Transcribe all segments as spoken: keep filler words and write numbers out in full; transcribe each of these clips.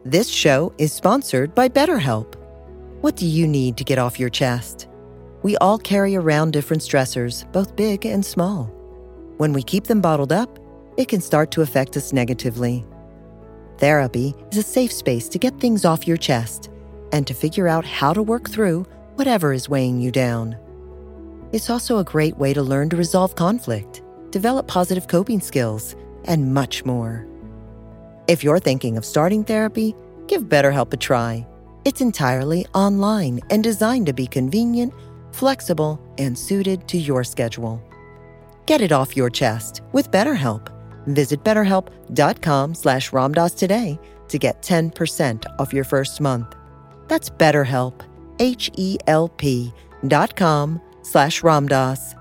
This show is sponsored by BetterHelp. What do you need to get off your chest? We all carry around different stressors, both big and small. When we keep them bottled up, it can start to affect us negatively. Therapy is a safe space to get things off your chest and to figure out how to work through whatever is weighing you down. It's also a great way to learn to resolve conflict, develop positive coping skills, and much more. If you're thinking of starting therapy, give BetterHelp a try. It's entirely online and designed to be convenient, flexible, and suited to your schedule. Get it off your chest with BetterHelp. Visit betterhelp.com slash Ramdas today to get ten percent off your first month. That's BetterHelp, H-E-L-P dot com slash Ramdas.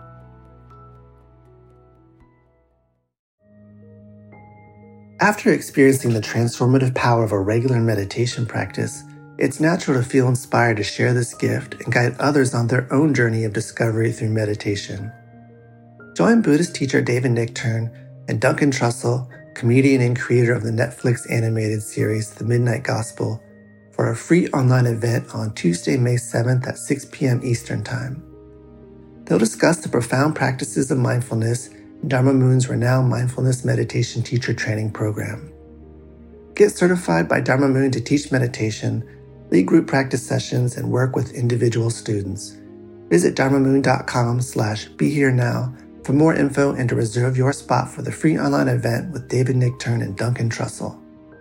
After experiencing the transformative power of a regular meditation practice, it's natural to feel inspired to share this gift and guide others on their own journey of discovery through meditation. Join Buddhist teacher David Nichtern and Duncan Trussell, comedian and creator of the Netflix animated series The Midnight Gospel, for a free online event on Tuesday, May seventh at six p.m. Eastern Time. They'll discuss the profound practices of mindfulness in Dharma Moon's renowned mindfulness meditation teacher training program. Get certified by Dharma Moon to teach meditation, lead group practice sessions, and work with individual students. Visit dharmamoon.com slash be here now for more info and to reserve your spot for the free online event with David Nichtern and Duncan Trussell.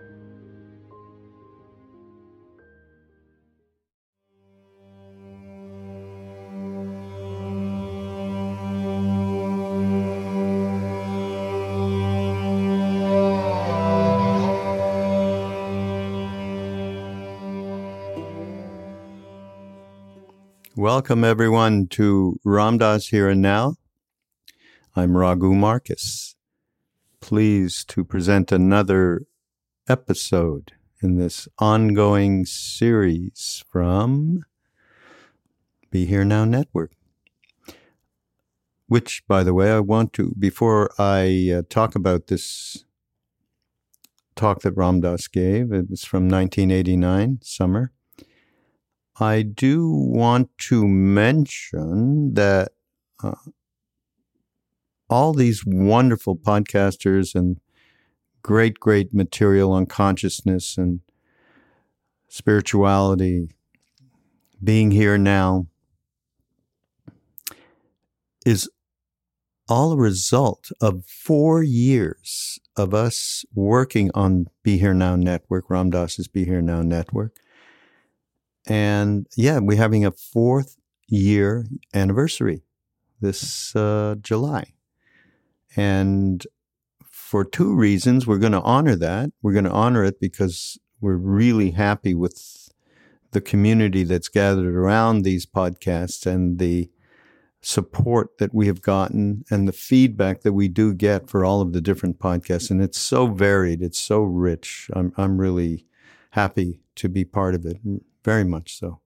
Welcome, everyone, to Ramdas Here and Now. I'm Raghu Marcus, pleased to present another episode in this ongoing series from Be Here Now Network, which, by the way, I want to, before I uh, talk about this talk that Ramdas gave, it was from nineteen eighty-nine, summer, I do want to mention that uh, all these wonderful podcasters and great, great material on consciousness and spirituality, being here now, is all a result of four years of us working on Be Here Now Network, Ramdas's Be Here Now Network. And yeah, we're having a fourth year anniversary this uh, July. And for two reasons, we're going to honor that. We're going to honor it because we're really happy with the community that's gathered around these podcasts and the support that we have gotten and the feedback that we do get for all of the different podcasts. And it's so varied. It's so rich. I'm, I'm really happy to be part of it. Very much so.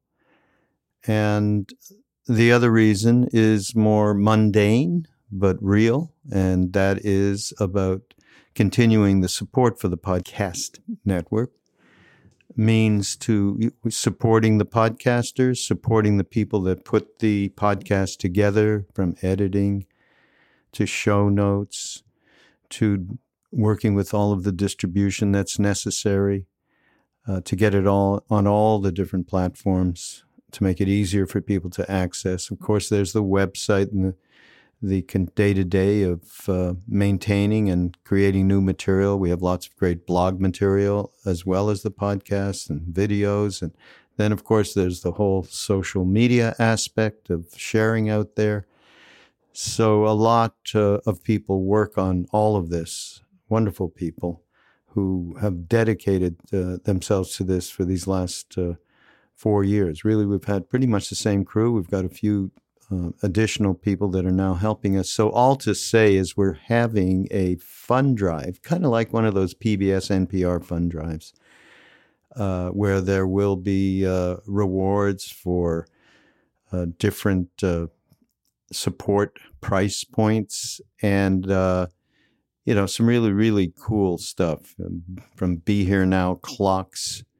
And the other reason is more mundane, but real, and that is about continuing the support for the podcast network. Means to supporting the podcasters, supporting the people that put the podcast together, from editing to show notes to working with all of the distribution that's necessary. Uh, to get it all on all the different platforms, to make it easier for people to access. Of course, there's the website and the, the day-to-day of uh, maintaining and creating new material. We have lots of great blog material, as well as the podcasts and videos. And then, of course, there's the whole social media aspect of sharing out there. So a lot uh, of people work on all of this, wonderful people who have dedicated uh, themselves to this for these last uh, four years. Really, we've had pretty much the same crew. We've got a few uh, additional people that are now helping us. So all to say is we're having a fund drive, kind of like one of those P B S N P R fund drives, uh, where there will be uh, rewards for uh, different uh, support price points and uh you know, some really, really cool stuff, um, from Be Here Now clocks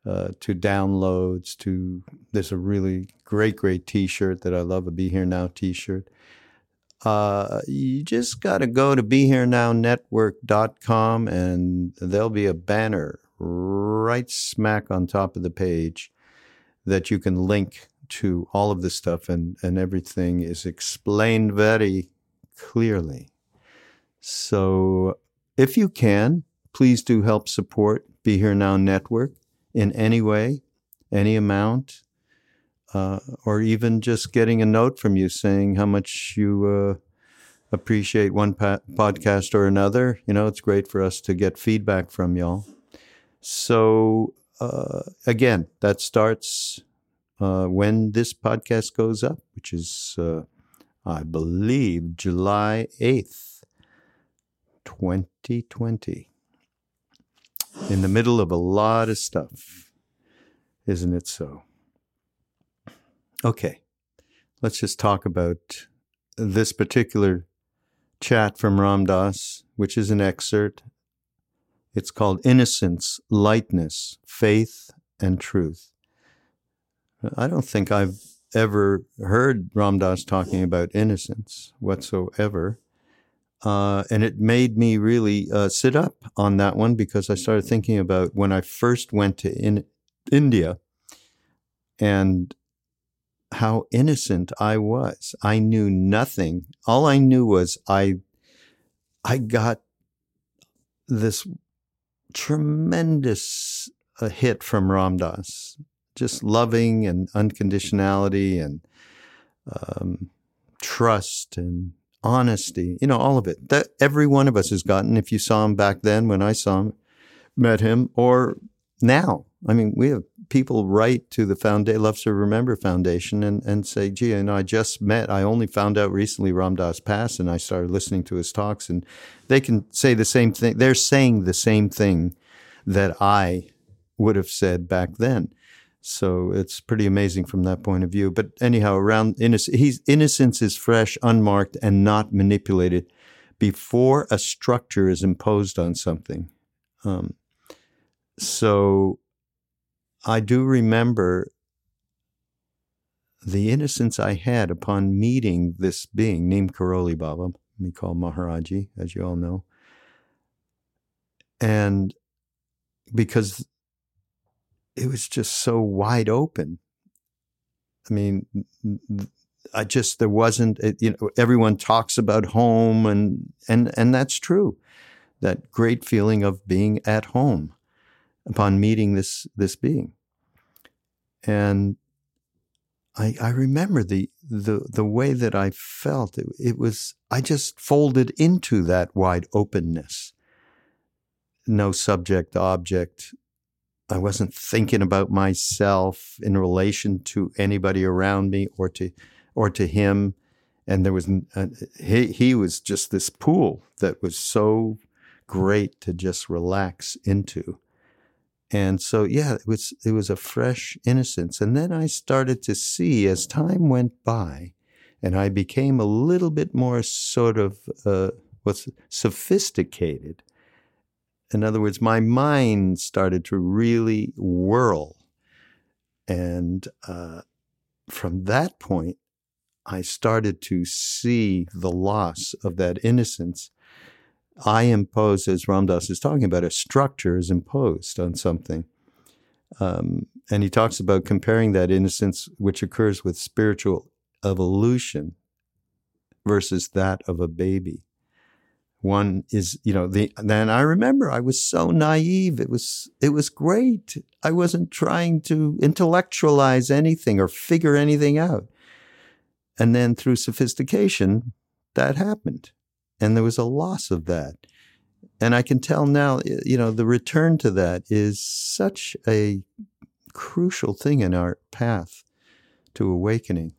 uh, to downloads, to there's a really great, great T-shirt that I love, a Be Here Now T-shirt. Uh, you just got to go to be here now network dot com and there'll be a banner right smack on top of the page that you can link to all of this stuff, and, and everything is explained very clearly. So if you can, please do help support Be Here Now Network in any way, any amount. Uh, or even just getting a note from you saying how much you uh, appreciate one pa- podcast or another. You know, it's great for us to get feedback from y'all. So, uh, again, that starts uh, when this podcast goes up, which is, uh, I believe, July eighth, twenty twenty. In the middle of a lot of stuff, isn't it so? Okay, let's just talk about this particular chat from Ram Dass, which is an excerpt. It's called Innocence, Lightness, Faith, and Truth. I don't think I've ever heard Ram Dass talking about innocence whatsoever. Uh, and it made me really uh, sit up on that one, because I started thinking about when I first went to in- India and how innocent I was. I knew nothing. All I knew was I, I got this tremendous uh, hit from Ram Dass, just loving and unconditionality and um, trust and honesty. You know, all of it. That every one of us has gotten. If you saw him back then, when I saw him, met him, or now. I mean, we have people write to the Founda- Love Serve Remember Foundation and, and say, gee, you know, I just met, I only found out recently Ram Dass passed, and I started listening to his talks, and they can say the same thing. They're saying the same thing that I would have said back then. So it's pretty amazing from that point of view. But anyhow, around innocence, he's, innocence is fresh, unmarked, and not manipulated before a structure is imposed on something. Um, so... I do remember the innocence I had upon meeting this being, Neem Karoli Baba, we call Maharaji, as you all know. And because it was just so wide open. I mean, I just, there wasn't, you know, everyone talks about home, and, and, and that's true. That great feeling of being at home upon meeting this, this being. And I, I remember the, the, the way that I felt. It, it was, I just folded into that wide openness. No subject, object. I wasn't thinking about myself in relation to anybody around me or to, or to him. And there was, uh, he, he was just this pool that was so great to just relax into. And so, yeah, it was, it was a fresh innocence. And then I started to see, as time went by, and I became a little bit more sort of, uh, what's sophisticated. In other words, my mind started to really whirl. And uh, from that point, I started to see the loss of that innocence. I impose, as Ram Dass is talking about, a structure is imposed on something. Um, and he talks about comparing that innocence, which occurs with spiritual evolution, versus that of a baby. One is, you know, the, then I remember I was so naive. It was, it was great. I wasn't trying to intellectualize anything or figure anything out. And then through sophistication, that happened. And there was a loss of that. And I can tell now, you know, the return to that is such a crucial thing in our path to awakening,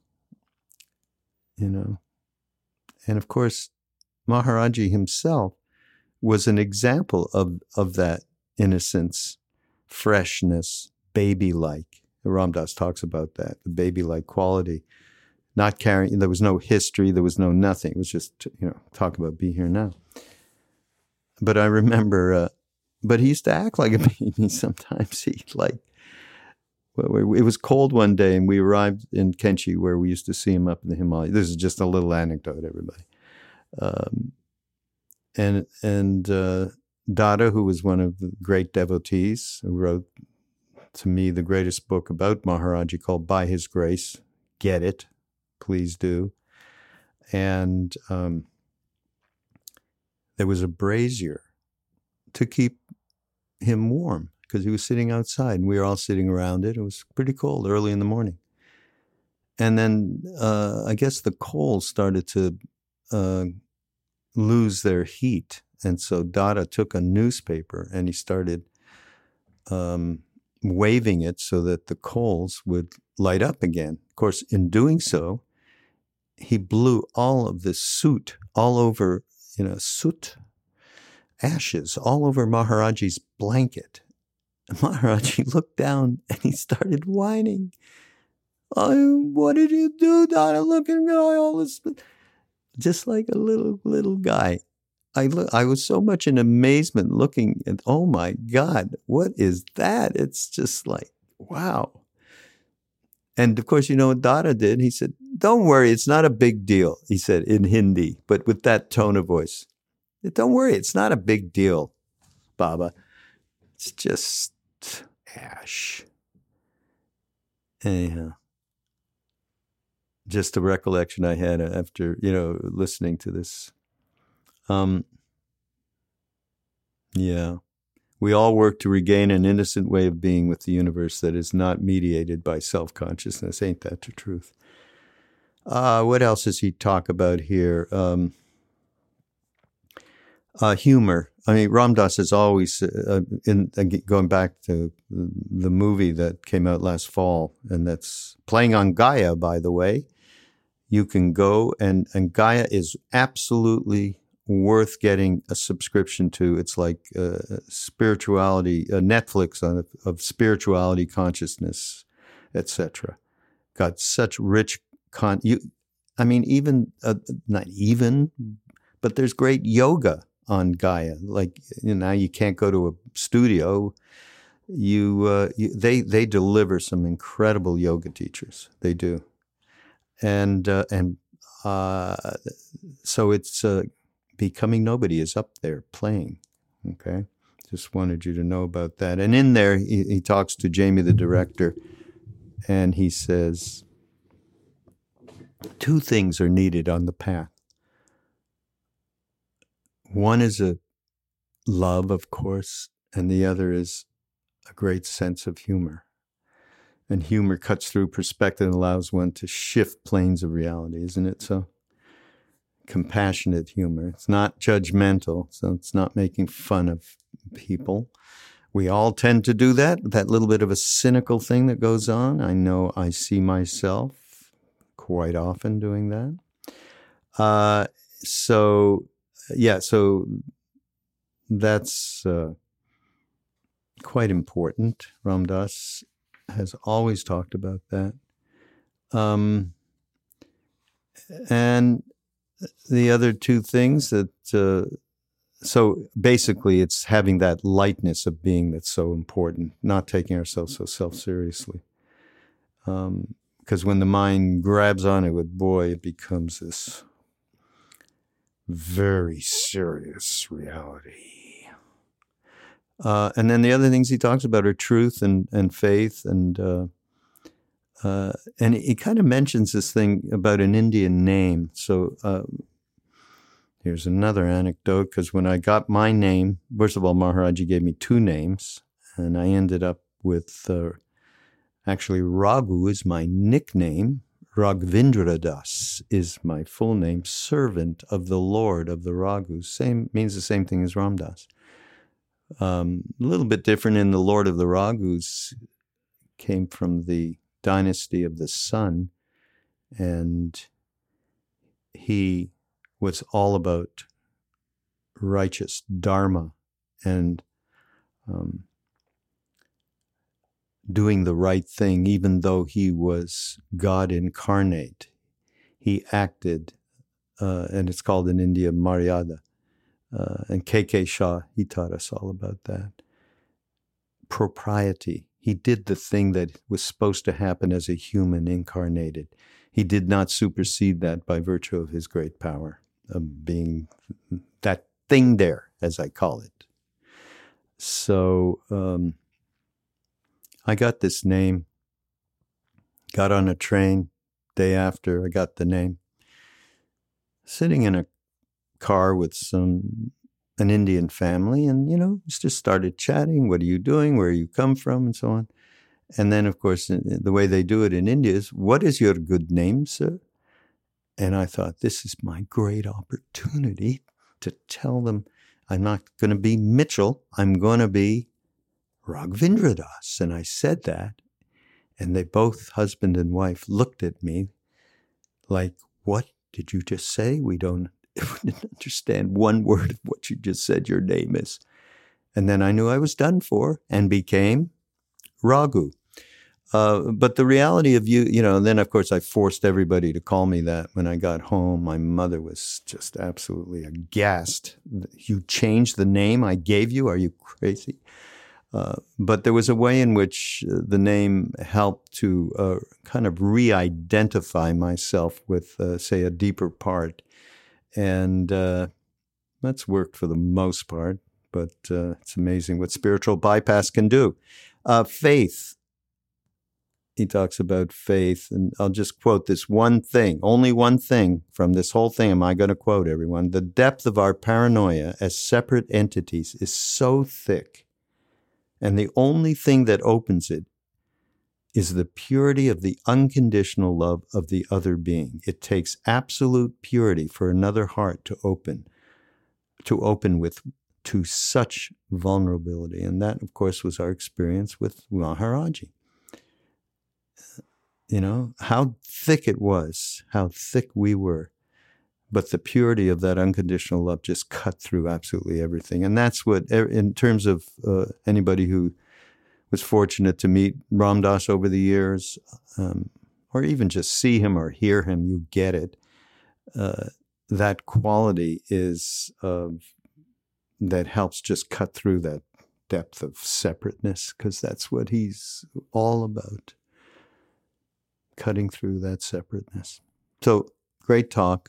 you know. And of course, Maharaji himself was an example of, of that innocence, freshness, baby-like. Ram Dass talks about that, the baby-like quality. Not carrying, there was no history, there was no nothing. It was just, you know, talk about be here now. But I remember, uh, but he used to act like a baby sometimes. He like, it was cold one day, and we arrived in Kenchi, where we used to see him up in the Himalayas. This is just a little anecdote, everybody. Um, and and uh, Dada, who was one of the great devotees, who wrote to me the greatest book about Maharaji called By His Grace. Get it, please do. And um, there was a brazier to keep him warm, because he was sitting outside, and we were all sitting around it. It was pretty cold early in the morning. And then uh, I guess the coals started to uh, lose their heat. And so Dada took a newspaper and he started um, waving it so that the coals would light up again. Of course, in doing so, he blew all of this soot all over, you know, soot, ashes all over Maharaji's blanket. Maharaji looked down and he started whining. Oh, what did you do, Dada? Look at me, all this, just like a little little guy. I look, I was so much in amazement looking at. Oh my God, what is that? It's just like, wow. And of course, you know what Dada did? He said, "Don't worry, it's not a big deal." He said in Hindi, but with that tone of voice. "Don't worry, it's not a big deal, Baba. It's just ash." Anyhow, just a recollection I had after, you know, listening to this. Um, yeah, we all work to regain an innocent way of being with the universe that is not mediated by self-consciousness. Ain't that the truth? Uh, what else does he talk about here? Um, uh, humor. I mean, Ram Dass is always, uh, in uh, going back to the movie that came out last fall, and that's playing on Gaia, by the way. You can go, and, and Gaia is absolutely worth getting a subscription to. It's like uh, spirituality, uh, Netflix on, of spirituality, consciousness, et cetera. Got such rich con. You, I mean, even uh, not even, but there's great yoga on Gaia. Like, you know, now you can't go to a studio. You, uh, you they they deliver some incredible yoga teachers. They do, and uh, and uh, so it's. Uh, Becoming Nobody is up there playing, okay? Just wanted you to know about that. And in there, he, he talks to Jamie, the director, and he says, two things are needed on the path. One is a love, of course, and the other is a great sense of humor. And humor cuts through perspective and allows one to shift planes of reality, isn't it so? Compassionate humor. It's not judgmental, so it's not making fun of people. We all tend to do that, that little bit of a cynical thing that goes on. I know I see myself quite often doing that. Uh, so, yeah, so that's uh, quite important. Ram Dass has always talked about that. Um, and the other two things that, uh, so basically it's having that lightness of being that's so important, not taking ourselves so self-seriously. Um, because when the mind grabs on it with, boy, it becomes this very serious reality. Uh, and then the other things he talks about are truth and, and faith and, uh, Uh, and he kind of mentions this thing about an Indian name. So uh, here's another anecdote, because when I got my name, first of all, Maharaji gave me two names, and I ended up with, uh, actually, Raghu is my nickname. Raghavendra Das is my full name, servant of the Lord of the Raghus. Same, means the same thing as Ram Dass. Um, a little bit different in the Lord of the Raghus, came from the dynasty of the sun, and he was all about righteous dharma and um, doing the right thing, even though he was God incarnate. He acted, uh, and it's called in India Maryada. Uh, and K K Shah, he taught us all about that. Propriety. He did the thing that was supposed to happen as a human incarnated. He did not supersede that by virtue of his great power of being that thing there, as I call it. So um, I got this name, got on a train day after I got the name, sitting in a car with some an Indian family, and, you know, just started chatting. What are you doing? Where you come from? And so on. And then, of course, the way they do it in India is, what is your good name, sir? And I thought, this is my great opportunity to tell them I'm not going to be Mitchell. I'm going to be Raghavendra Das. And I said that. And they both, husband and wife, looked at me like, what did you just say? We don't we didn't understand one word of what you just said your name is. And then I knew I was done for and became Raghu. Uh, but the reality of you, you know, then of course I forced everybody to call me that when I got home. My mother was just absolutely aghast. You changed the name I gave you? Are you crazy? Uh, but there was a way in which the name helped to uh, kind of re-identify myself with, uh, say, a deeper part. And uh, that's worked for the most part, but uh, it's amazing what spiritual bypass can do. Uh, faith. He talks about faith, and I'll just quote this one thing, only one thing from this whole thing. Am I going to quote everyone? The depth of our paranoia as separate entities is so thick, and the only thing that opens it is the purity of the unconditional love of the other being. It takes absolute purity for another heart to open, to open with to such vulnerability. And that, of course, was our experience with Maharaji. You know, how thick it was, how thick we were. But the purity of that unconditional love just cut through absolutely everything. And that's what, in terms of uh, anybody who was fortunate to meet Ram Dass over the years, um, or even just see him or hear him, you get it. Uh, that quality is uh, that helps just cut through that depth of separateness, because that's what he's all about, cutting through that separateness. So, great talk.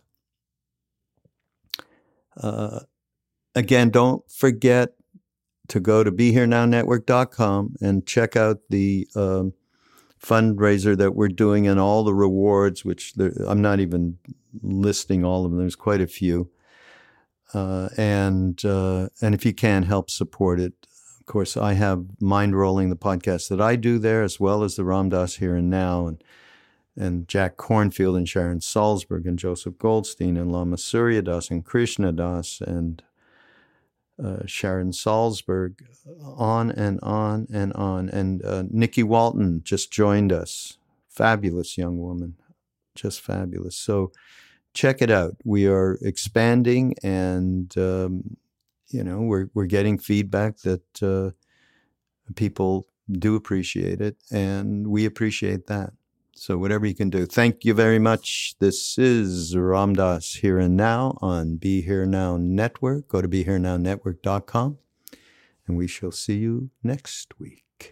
Uh, again, don't forget to go to be here now network dot com and check out the um, fundraiser that we're doing and all the rewards, which there, I'm not even listing all of them. There's quite a few. Uh, and uh, and if you can, help support it. Of course, I have Mind Rolling, the podcast that I do there, as well as the Ram Dass Here and Now, and and Jack Cornfield and Sharon Salzberg and Joseph Goldstein and Lama Surya Das and Krishna Das and Uh, Sharon Salzberg, on and on and on. And uh, Nikki Walton just joined us. Fabulous young woman. Just fabulous. So check it out. We are expanding, and, um, you know, we're, we're getting feedback that uh, people do appreciate it, and we appreciate that. So whatever you can do. Thank you very much. This is Ram Dass Here and Now on Be Here Now Network. Go to be here now network dot com, and we shall see you next week.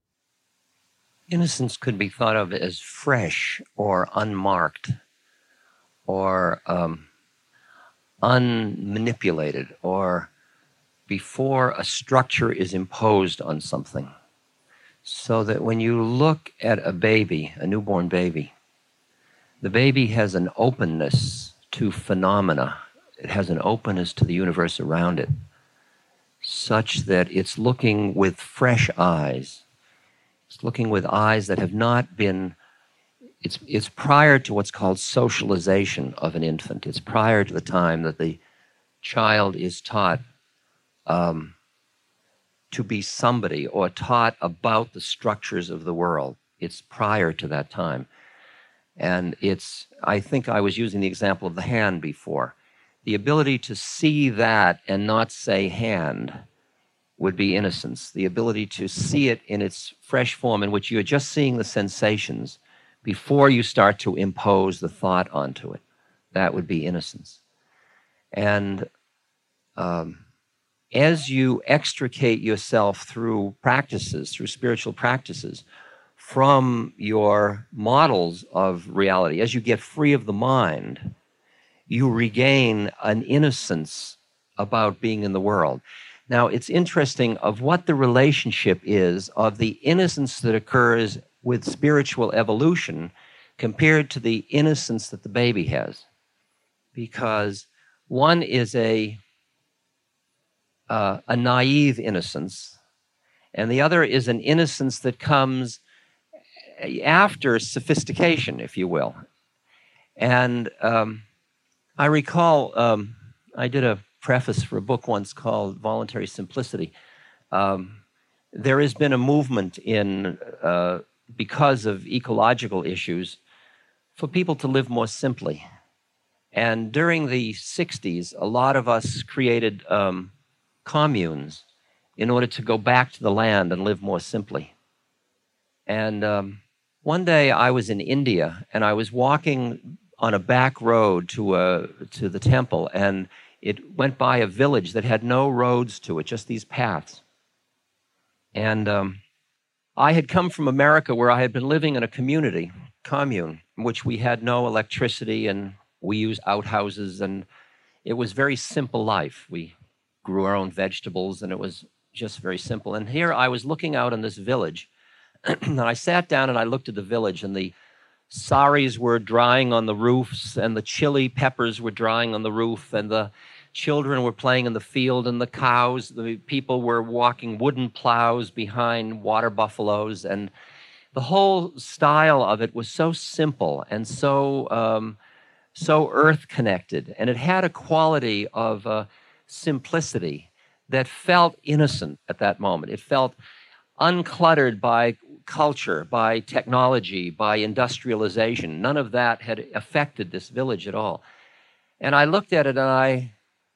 Innocence could be thought of as fresh or unmarked or um, unmanipulated, or before a structure is imposed on something. So that when you look at a baby, a newborn baby, the baby has an openness to phenomena. It has an openness to the universe around it, such that it's looking with fresh eyes. It's looking with eyes that have not been, it's, it's prior to what's called socialization of an infant. It's prior to the time that the child is taught um, to be somebody, or taught about the structures of the world. It's prior to that time. And it's, I think I was using the example of the hand before. The ability to see that and not say hand would be innocence. The ability to see it in its fresh form, in which you're just seeing the sensations before you start to impose the thought onto it. That would be innocence. And um, as you extricate yourself through practices, through spiritual practices, from your models of reality, as you get free of the mind, you regain an innocence about being in the world. Now, it's interesting of what the relationship is of the innocence that occurs with spiritual evolution compared to the innocence that the baby has. Because one is a, uh, a naive innocence, and the other is an innocence that comes after sophistication, if you will. And um, I recall um, I did a preface for a book once called Voluntary Simplicity. Um, there has been a movement in, uh, because of ecological issues, for people to live more simply. And during the sixties, a lot of us created um, communes in order to go back to the land and live more simply. And um, one day I was in India, and I was walking on a back road to, a, to the temple, and it went by a village that had no roads to it, just these paths. And um, I had come from America, where I had been living in a community, commune, in which we had no electricity, and we used outhouses, and it was very simple life. We grew our own vegetables, and it was just very simple. And here I was looking out on this village, and I sat down and I looked at the village, and the saris were drying on the roofs, and the chili peppers were drying on the roof, and the children were playing in the field, and the cows, the people were walking wooden plows behind water buffaloes, and the whole style of it was so simple and so um, so earth-connected, and it had a quality of uh, simplicity that felt innocent at that moment. It felt uncluttered by culture, by technology, by industrialization. None of that had affected this village at all. And I looked at it, and I,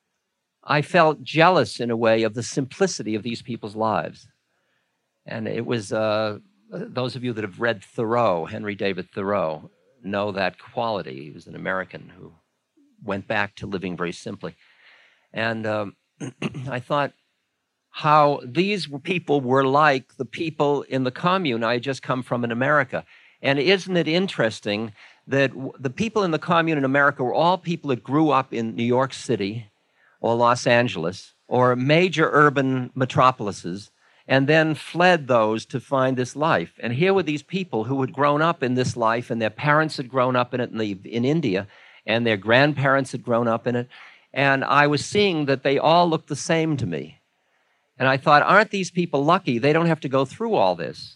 I felt jealous in a way of the simplicity of these people's lives. And it was, uh, those of you that have read Thoreau, Henry David Thoreau, know that quality. He was an American who went back to living very simply. And um, I thought, how these people were like the people in the commune I had just come from in America. And isn't it interesting that the people in the commune in America were all people that grew up in New York City or Los Angeles or major urban metropolises, and then fled those to find this life. And here were these people who had grown up in this life, and their parents had grown up in it in, the, in India, and their grandparents had grown up in it. And I was seeing that they all looked the same to me. And I thought, aren't these people lucky? They don't have to go through all this.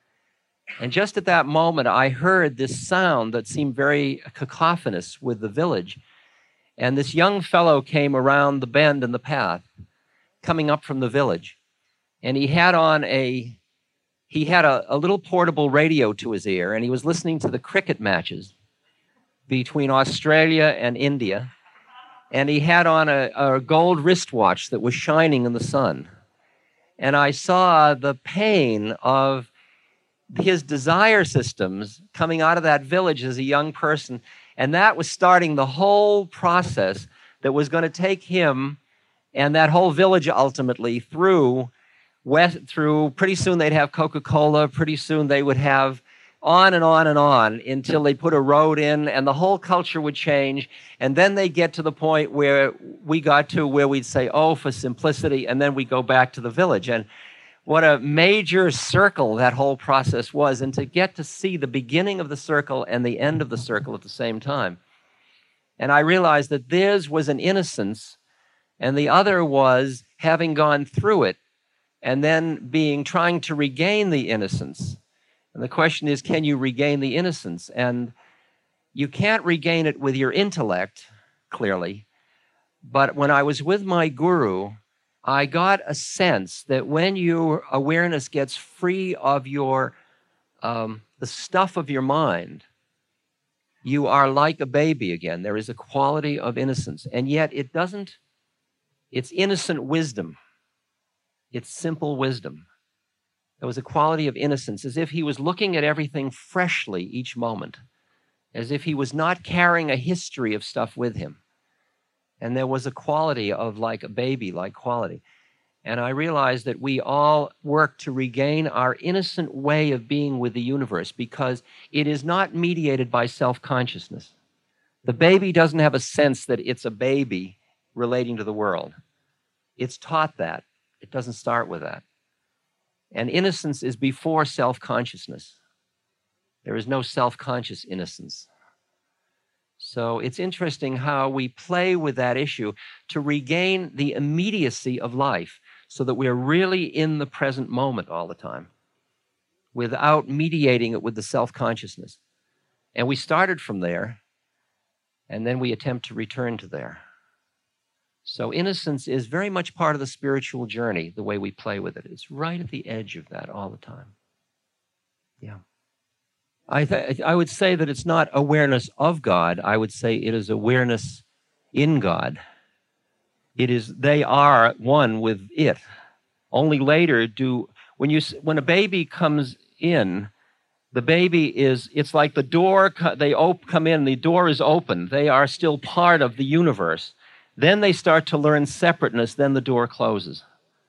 And just at that moment, I heard this sound that seemed very cacophonous with the village. And this young fellow came around the bend in the path, coming up from the village. And he had on a, he had a, a little portable radio to his ear, and he was listening to the cricket matches between Australia and India. And he had on a, a gold wristwatch that was shining in the sun. And I saw the pain of his desire systems coming out of that village as a young person. And that was starting the whole process that was going to take him and that whole village ultimately through, west, through pretty soon they'd have Coca-Cola, pretty soon they would have on and on and on until they put a road in, and the whole culture would change. And then they get to the point where we got to where we'd say, oh, for simplicity, and then we go back to the village. And what a major circle that whole process was, and to get to see the beginning of the circle and the end of the circle at the same time. And I realized that theirs was an innocence, and the other was having gone through it and then being trying to regain the innocence. And the question is, can you regain the innocence? And you can't regain it with your intellect, clearly. But when I was with my guru, I got a sense that when your awareness gets free of your, um, the stuff of your mind, you are like a baby again. There is a quality of innocence. And yet it doesn't, it's innocent wisdom. It's simple wisdom. There was a quality of innocence, as if he was looking at everything freshly each moment, as if he was not carrying a history of stuff with him. And there was a quality of like a baby-like quality. And I realized that we all work to regain our innocent way of being with the universe because it is not mediated by self-consciousness. The baby doesn't have a sense that it's a baby relating to the world. It's taught that. It doesn't start with that. And innocence is before self-consciousness. There is no self-conscious innocence. So it's interesting how we play with that issue to regain the immediacy of life so that we're really in the present moment all the time without mediating it with the self-consciousness. And we started from there, and then we attempt to return to there. So innocence is very much part of the spiritual journey, the way we play with it. It's right at the edge of that all the time. Yeah. I, th- I would say that it's not awareness of God. I would say it is awareness in God. It is, they are one with it. Only later do, when you, when a baby comes in, the baby is, it's like the door, they op- come in, the door is open. They are still part of the universe. Then they start to learn separateness, then the door closes.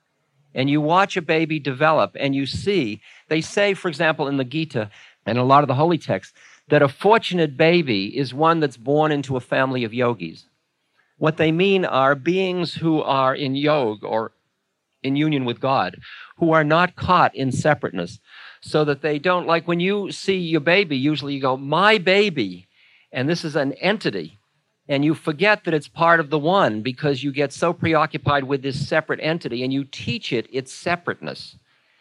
And you watch a baby develop and you see, they say, for example, in the Gita and a lot of the holy texts, that a fortunate baby is one that's born into a family of yogis. What they mean are beings who are in yoga or in union with God, who are not caught in separateness, so that they don't, like when you see your baby, usually you go, my baby, and this is an entity, and you forget that it's part of the one because you get so preoccupied with this separate entity, and you teach it its separateness.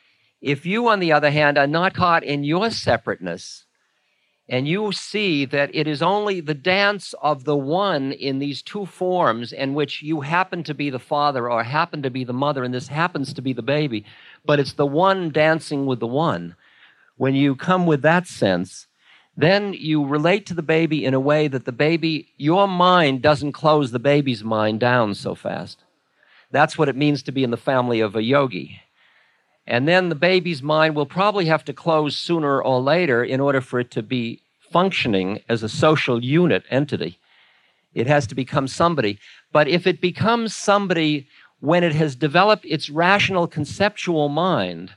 If you, on the other hand, are not caught in your separateness, and you see that it is only the dance of the one in these two forms in which you happen to be the father or happen to be the mother, and this happens to be the baby, but it's the one dancing with the one. When you come with that sense, then you relate to the baby in a way that the baby, your mind doesn't close the baby's mind down so fast. That's what it means to be in the family of a yogi. And then the baby's mind will probably have to close sooner or later in order for it to be functioning as a social unit entity. It has to become somebody. But if it becomes somebody when it has developed its rational conceptual mind,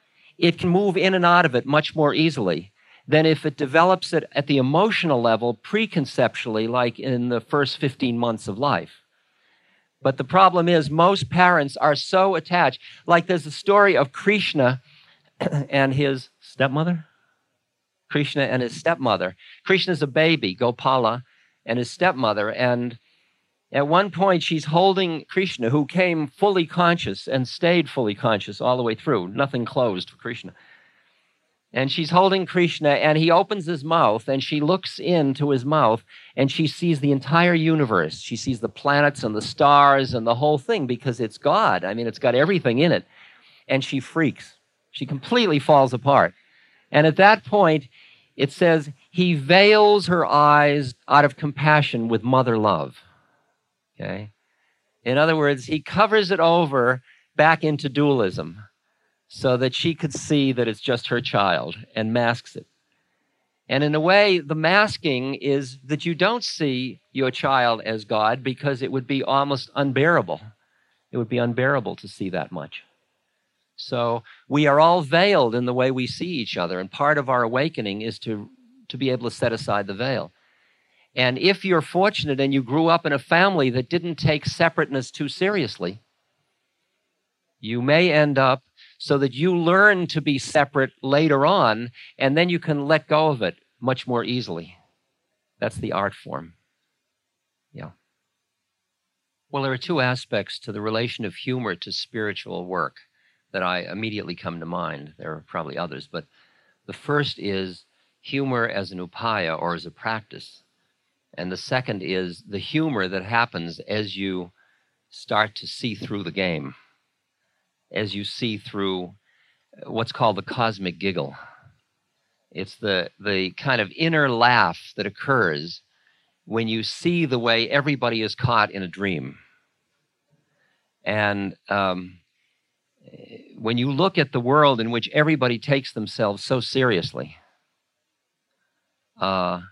it can move in and out of it much more easily than if it develops it at the emotional level preconceptually, like in the first fifteen months of life. But the problem is most parents are so attached. Like there's a story of Krishna and his stepmother. Krishna and his stepmother. Krishna's a baby, Gopala, and his stepmother. And at one point, she's holding Krishna, who came fully conscious and stayed fully conscious all the way through. Nothing closed for Krishna. And she's holding Krishna, and he opens his mouth, and she looks into his mouth, and she sees the entire universe. She sees the planets and the stars and the whole thing, because it's God. I mean, it's got everything in it. And she freaks. She completely falls apart. And at that point, it says, he veils her eyes out of compassion with mother love. Okay? In other words, he covers it over back into dualism, so that she could see that it's just her child and masks it. And in a way, the masking is that you don't see your child as God because it would be almost unbearable. It would be unbearable to see that much. So we are all veiled in the way we see each other, and part of our awakening is to, to be able to set aside the veil. And if you're fortunate and you grew up in a family that didn't take separateness too seriously, you may end up so that you learn to be separate later on, and then you can let go of it much more easily. That's the art form. Yeah. Well, there are two aspects to the relation of humor to spiritual work that I immediately come to mind. There are probably others, but the first is humor as an upaya, or as a practice. And the second is the humor that happens as you start to see through the game, as you see through what's called the cosmic giggle. It's the, the kind of inner laugh that occurs when you see the way everybody is caught in a dream. And um, when you look at the world in which everybody takes themselves so seriously, uh,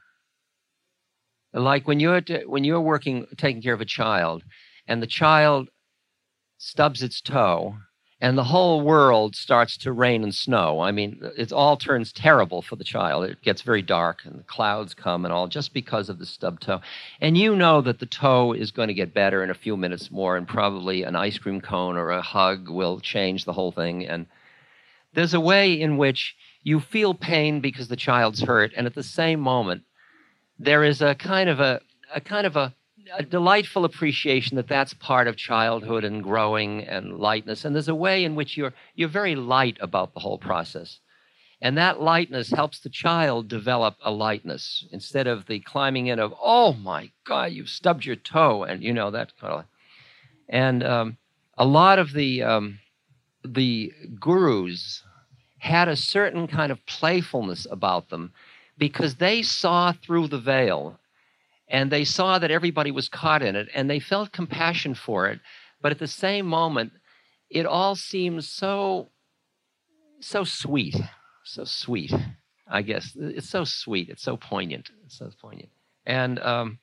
like when you're, t- when you're working, taking care of a child, and the child stubs its toe, and the whole world starts to rain and snow. I mean, it all turns terrible for the child. It gets very dark, and the clouds come and all, just because of the stubbed toe. And you know that the toe is going to get better in a few minutes more, and probably an ice cream cone or a hug will change the whole thing. And there's a way in which you feel pain because the child's hurt, and at the same moment, there is a kind of a, a kind of a a delightful appreciation that that's part of childhood and growing and lightness. And there's a way in which you're you're very light about the whole process. And that lightness helps the child develop a lightness instead of the climbing in of, oh my God, you've stubbed your toe, and you know, that kind of. And um, a lot of the um, the gurus had a certain kind of playfulness about them because they saw through the veil. And they saw that everybody was caught in it, and they felt compassion for it. But at the same moment, it all seemed so, so sweet, so sweet, I guess. It's so sweet. It's so poignant. It's so poignant. And um,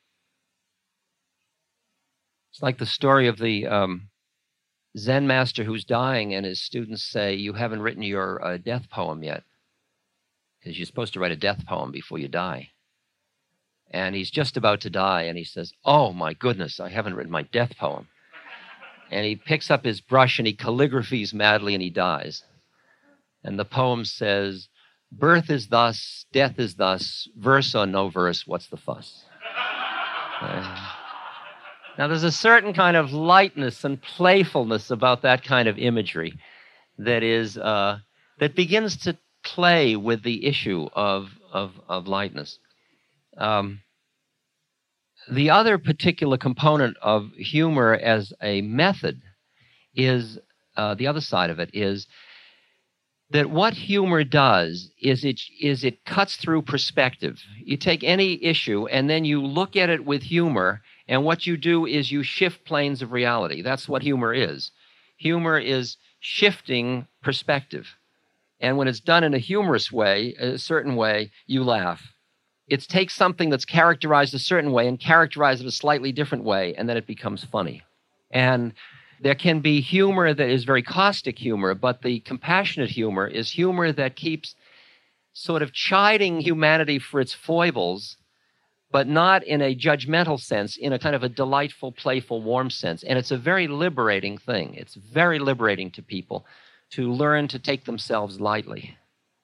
it's like the story of the um, Zen master who's dying, and his students say, you haven't written your uh, death poem yet, because you're supposed to write a death poem before you die. And he's just about to die, and he says, oh, my goodness, I haven't written my death poem. And he picks up his brush, and he calligraphies madly, and he dies. And the poem says, birth is thus, death is thus, verse or no verse, what's the fuss? Uh, now, there's a certain kind of lightness and playfulness about that kind of imagery that is uh, that begins to play with the issue of, of, of lightness. Um, the other particular component of humor as a method is, uh, the other side of it is that what humor does is it, is it cuts through perspective. You take any issue and then you look at it with humor, and what you do is you shift planes of reality. That's what humor is. Humor is shifting perspective. And when it's done in a humorous way, a certain way, you laugh. It takes something that's characterized a certain way and characterize it a slightly different way, and then it becomes funny. And there can be humor that is very caustic humor, but the compassionate humor is humor that keeps sort of chiding humanity for its foibles, but not in a judgmental sense, in a kind of a delightful, playful, warm sense. And it's a very liberating thing. It's very liberating to people to learn to take themselves lightly.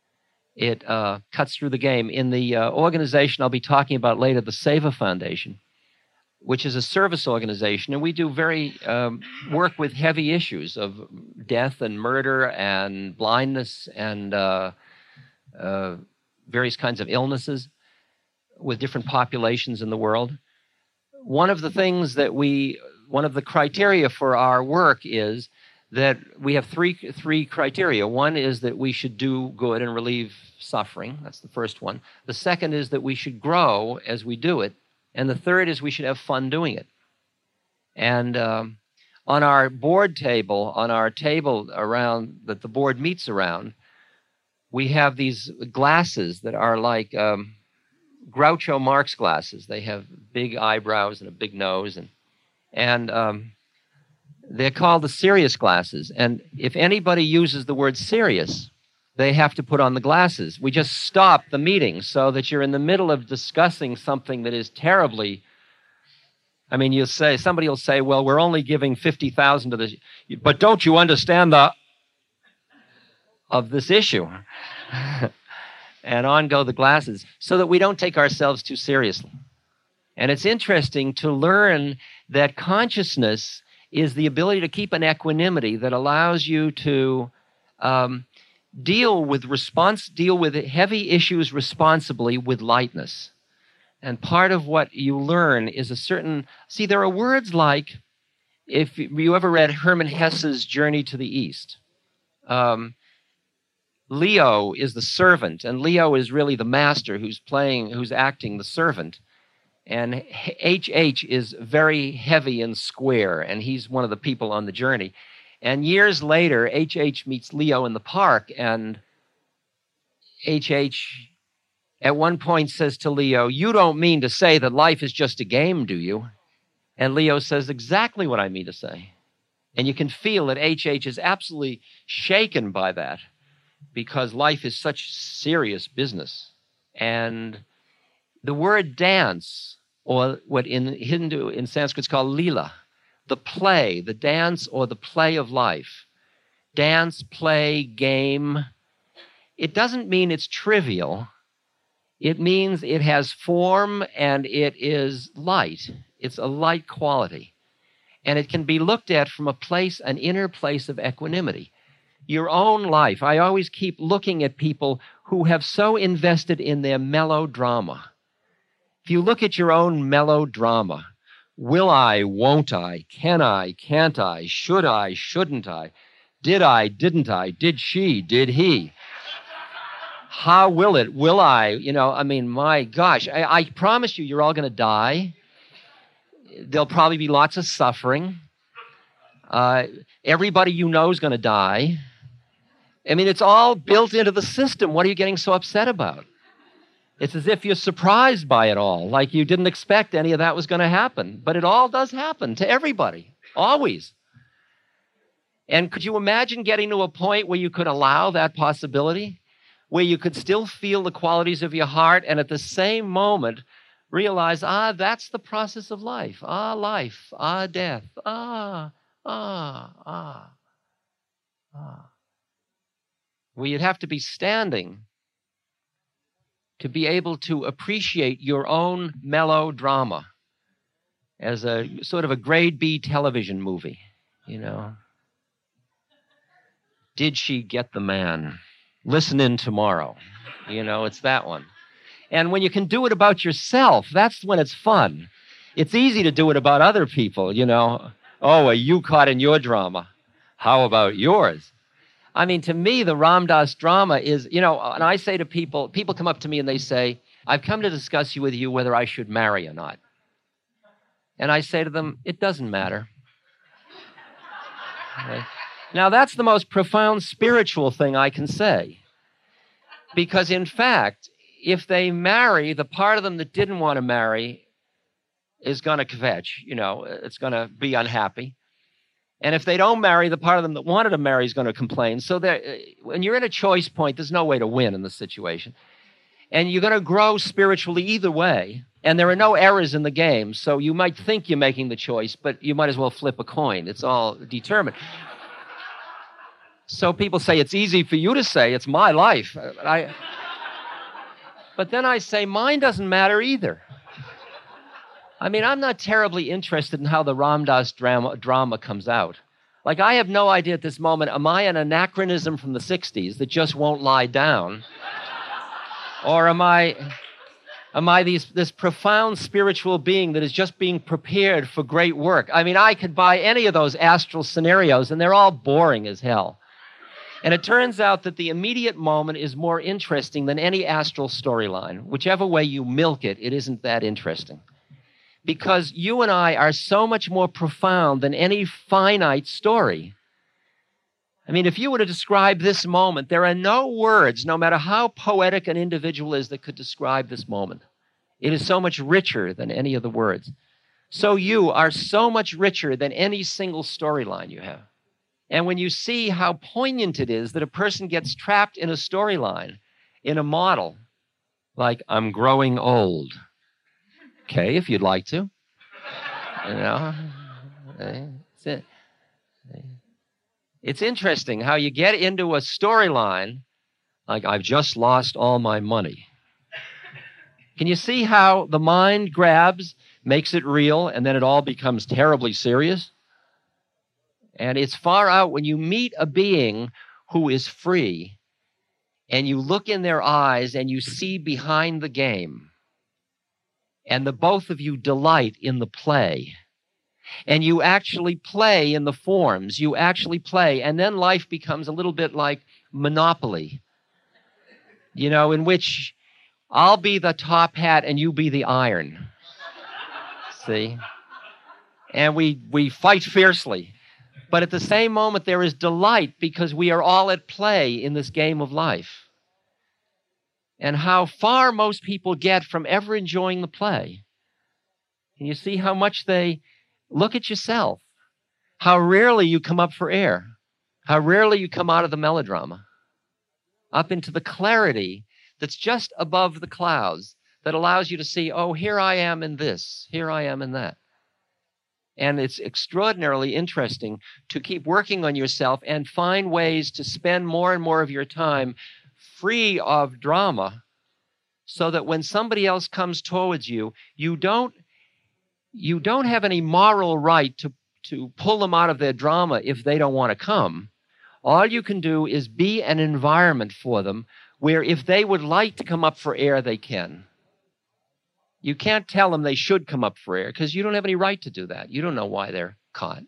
It uh, cuts through the game. In the uh, organization I'll be talking about later, the Seva Foundation, which is a service organization, and we do very um, work with heavy issues of death and murder and blindness and uh, uh, various kinds of illnesses with different populations in the world. One of the things that we, one of the criteria for our work is that we have three three criteria. One is that we should do good and relieve suffering. That's the first one. The second is that we should grow as we do it. And the third is we should have fun doing it. And um, on our board table, on our table around that the board meets around, we have these glasses that are like um, Groucho Marx glasses. They have big eyebrows and a big nose, and and um, they're called the serious glasses. And if anybody uses the word serious, they have to put on the glasses. We just stop the meeting so that you're in the middle of discussing something that is terribly, I mean, you'll say, somebody will say, well, we're only giving fifty thousand to this, but don't you understand the, of this issue? And on go the glasses, so that we don't take ourselves too seriously. And it's interesting to learn that consciousness is the ability to keep an equanimity that allows you to um, deal with response, deal with heavy issues responsibly with lightness. And part of what you learn is a certain, see, there are words like, if you ever read Hermann Hesse's Journey to the East, um, Leo is the servant, and Leo is really the master who's playing, who's acting the servant. And H H is very heavy and square, and he's one of the people on the journey. And years later, H H meets Leo in the park, and H H at one point says to Leo, "You don't mean to say that life is just a game, do you?" And Leo says, "Exactly what I mean to say. And you can feel that H H is absolutely shaken by that because life is such serious business. And the word dance, or what in Hindu, in Sanskrit is called lila, the play, the dance or the play of life. Dance, play, game. It doesn't mean it's trivial. It means it has form and it is light. It's a light quality. And it can be looked at from a place, an inner place of equanimity. Your own life. I always keep looking at people who have so invested in their melodrama. If you look at your own melodrama, will I, won't I, can I, can't I, should I, shouldn't I, did I, didn't I, did she, did he, how will it, will I, you know, I mean, my gosh, I, I promise you, you're all going to die. There'll probably be lots of suffering. Uh, everybody you know is going to die. I mean, it's all built into the system. What are you getting so upset about? It's as if you're surprised by it all, like you didn't expect any of that was going to happen. But it all does happen to everybody, always. And could you imagine getting to a point where you could allow that possibility, where you could still feel the qualities of your heart and at the same moment realize, ah, that's the process of life. Ah, life. Ah, death. Ah, ah, ah, ah. Well, you'd have to be standing to be able to appreciate your own melodrama as a sort of a grade B television movie, you know. Did she get the man? Listen in tomorrow. You know, it's that one. And when you can do it about yourself, that's when it's fun. It's easy to do it about other people, you know. Oh, are you caught in your drama? How about yours? I mean, to me, the Ram Dass drama is, you know, and I say to people, people come up to me and they say, I've come to discuss you with you whether I should marry or not. And I say to them, it doesn't matter. Okay? Now, that's the most profound spiritual thing I can say. Because, in fact, if they marry, the part of them that didn't want to marry is going to kvetch, you know, it's going to be unhappy. And if they don't marry, the part of them that wanted to marry is going to complain. So when you're in a choice point, there's no way to win in this situation. And you're going to grow spiritually either way. And there are no errors in the game. So you might think you're making the choice, but you might as well flip a coin. It's all determined. So people say, it's easy for you to say, it's my life. I, but then I say, mine doesn't matter either. I mean, I'm not terribly interested in how the Ram Dass drama, drama comes out. Like, I have no idea at this moment, am I an anachronism from the sixties that just won't lie down? Or am I, am I these, this profound spiritual being that is just being prepared for great work? I mean, I could buy any of those astral scenarios, and they're all boring as hell. And it turns out that the immediate moment is more interesting than any astral storyline. Whichever way you milk it, it isn't that interesting. Because you and I are so much more profound than any finite story. I mean, if you were to describe this moment, there are no words, no matter how poetic an individual is, that could describe this moment. It is so much richer than any of the words. So you are so much richer than any single storyline you have. And when you see how poignant it is that a person gets trapped in a storyline, in a model, like, I'm growing old. Okay, if you'd like to. You know, it's, it. It's interesting how you get into a storyline like, I've just lost all my money. Can you see how the mind grabs, makes it real, and then it all becomes terribly serious? And it's far out when you meet a being who is free and you look in their eyes and you see behind the game. And the both of you delight in the play. And you actually play in the forms. You actually play. And then life becomes a little bit like Monopoly. You know, in which I'll be the top hat and you be the iron. See? And we, we fight fiercely. But at the same moment, there is delight because we are all at play in this game of life. And how far most people get from ever enjoying the play. And you see how much they look at yourself, how rarely you come up for air, how rarely you come out of the melodrama, up into the clarity that's just above the clouds that allows you to see, oh, here I am in this, here I am in that. And it's extraordinarily interesting to keep working on yourself and find ways to spend more and more of your time free of drama so that when somebody else comes towards you, you don't, you don't have any moral right to, to pull them out of their drama if they don't want to come. All you can do is be an environment for them where if they would like to come up for air, they can. You can't tell them they should come up for air because you don't have any right to do that. You don't know why they're caught.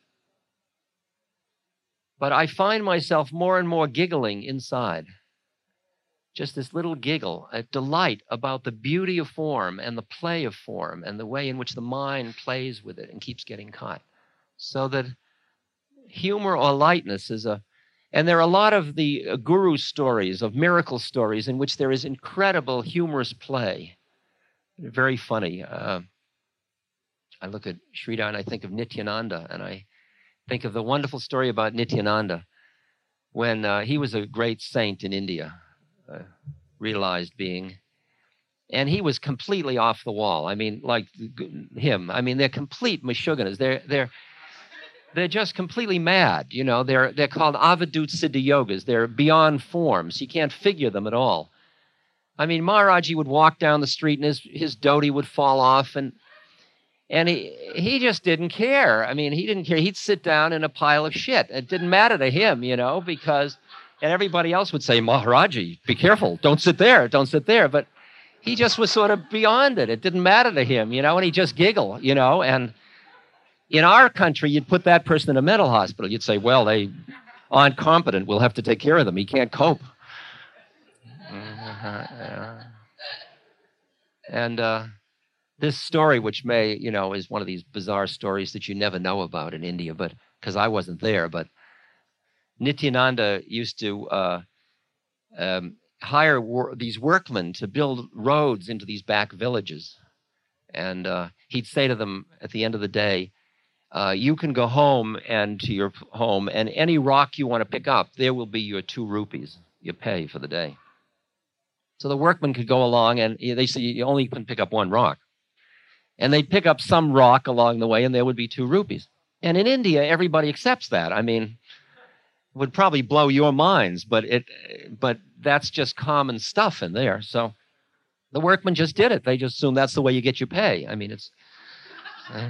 But I find myself more and more giggling inside. Just this little giggle, a delight about the beauty of form and the play of form and the way in which the mind plays with it and keeps getting caught. So that humor or lightness is a... And there are a lot of the uh, guru stories, of miracle stories, in which there is incredible humorous play. Very funny. Uh, I look at Sridhar and I think of Nityananda, and I think of the wonderful story about Nityananda when uh, he was a great saint in India, a realized being, and he was completely off the wall. I mean, like him. I mean, they're complete mashuganas. They're they're they're just completely mad. You know, they're they're called avadut siddha yogas. They're beyond forms. You can't figure them at all. I mean, Maharaji would walk down the street and his, his dhoti would fall off, and and he he just didn't care. I mean, he didn't care. He'd sit down in a pile of shit. It didn't matter to him, you know, because, and everybody else would say, Maharaji, be careful. Don't sit there. Don't sit there. But he just was sort of beyond it. It didn't matter to him, you know, and he'd just giggle, you know. And in our country, you'd put that person in a mental hospital. You'd say, well, they aren't competent. We'll have to take care of them. He can't cope. Uh, and uh, this story, which may, you know, is one of these bizarre stories that you never know about in India, but because I wasn't there, but Nityananda used to uh, um, hire wor- these workmen to build roads into these back villages. And uh, he'd say to them at the end of the day, uh, you can go home and to your home, and any rock you want to pick up, there will be your two rupees, your pay for the day. So the workmen could go along, and they say you only can pick up one rock. And they'd pick up some rock along the way, and there would be two rupees. And in India, everybody accepts that. I mean, it would probably blow your minds, but it, but that's just common stuff in there. So the workmen just did it. They just assume that's the way you get your pay. I mean, it's... Uh,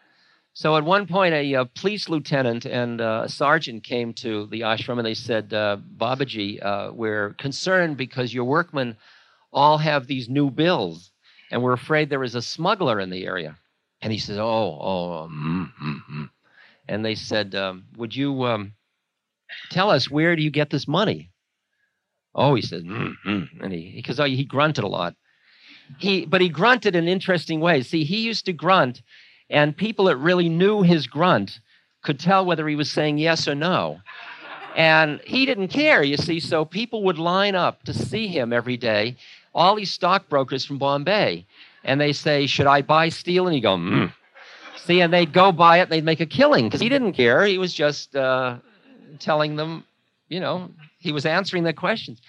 so at one point, a, a police lieutenant and uh, a sergeant came to the ashram, and they said, uh, Babaji, uh, we're concerned because your workmen all have these new bills, and we're afraid there is a smuggler in the area. And he says, oh, oh, mm, mm, mm. And they said, um, would you um, tell us, where do you get this money? Oh, he says, mm, mm. And he, because he grunted a lot. He, but he grunted in interesting ways. See, he used to grunt, and people that really knew his grunt could tell whether he was saying yes or no. And he didn't care, you see, so people would line up to see him every day, all these stockbrokers from Bombay. And they say, should I buy steel? And he'd go, mm. See, and they'd go buy it, and they'd make a killing, because he didn't care. He was just uh, telling them, you know, he was answering their questions.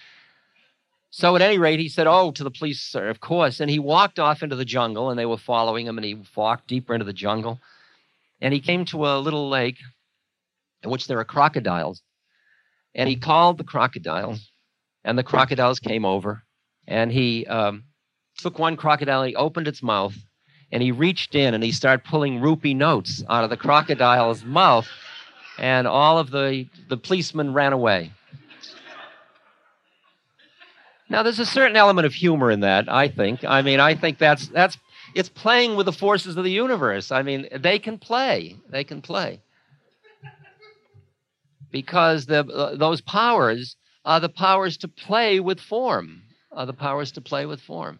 So at any rate, he said, oh, to the police, sir, of course. And he walked off into the jungle, and they were following him, and he walked deeper into the jungle. And he came to a little lake in which there are crocodiles. And he called the crocodiles, and the crocodiles came over. And he um, took one crocodile, and he opened its mouth, and he reached in, and he started pulling rupee notes out of the crocodile's mouth. And all of the, the policemen ran away. Now, there's a certain element of humor in that, I think. I mean, I think that's, that's, it's playing with the forces of the universe. I mean, they can play. They can play. Because the, uh, those powers are the powers to play with form, are the powers to play with form.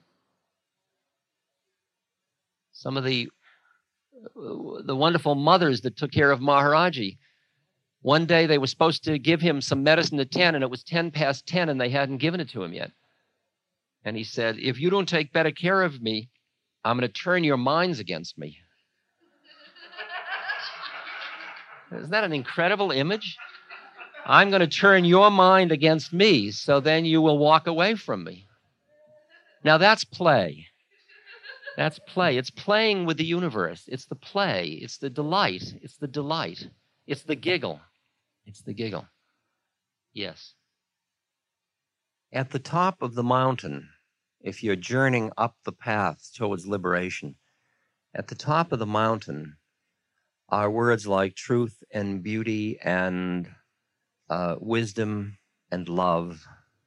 Some of the, uh, the wonderful mothers that took care of Maharaji, one day they were supposed to give him some medicine at ten, and it was ten past ten, and they hadn't given it to him yet. And he said, if you don't take better care of me, I'm going to turn your minds against me. Isn't that an incredible image? I'm going to turn your mind against me, so then you will walk away from me. Now that's play. That's play. It's playing with the universe. It's the play. It's the delight. It's the delight. It's the giggle. It's the giggle. Yes. At the top of the mountain, if you're journeying up the path towards liberation, at the top of the mountain are words like truth and beauty and uh, wisdom and love.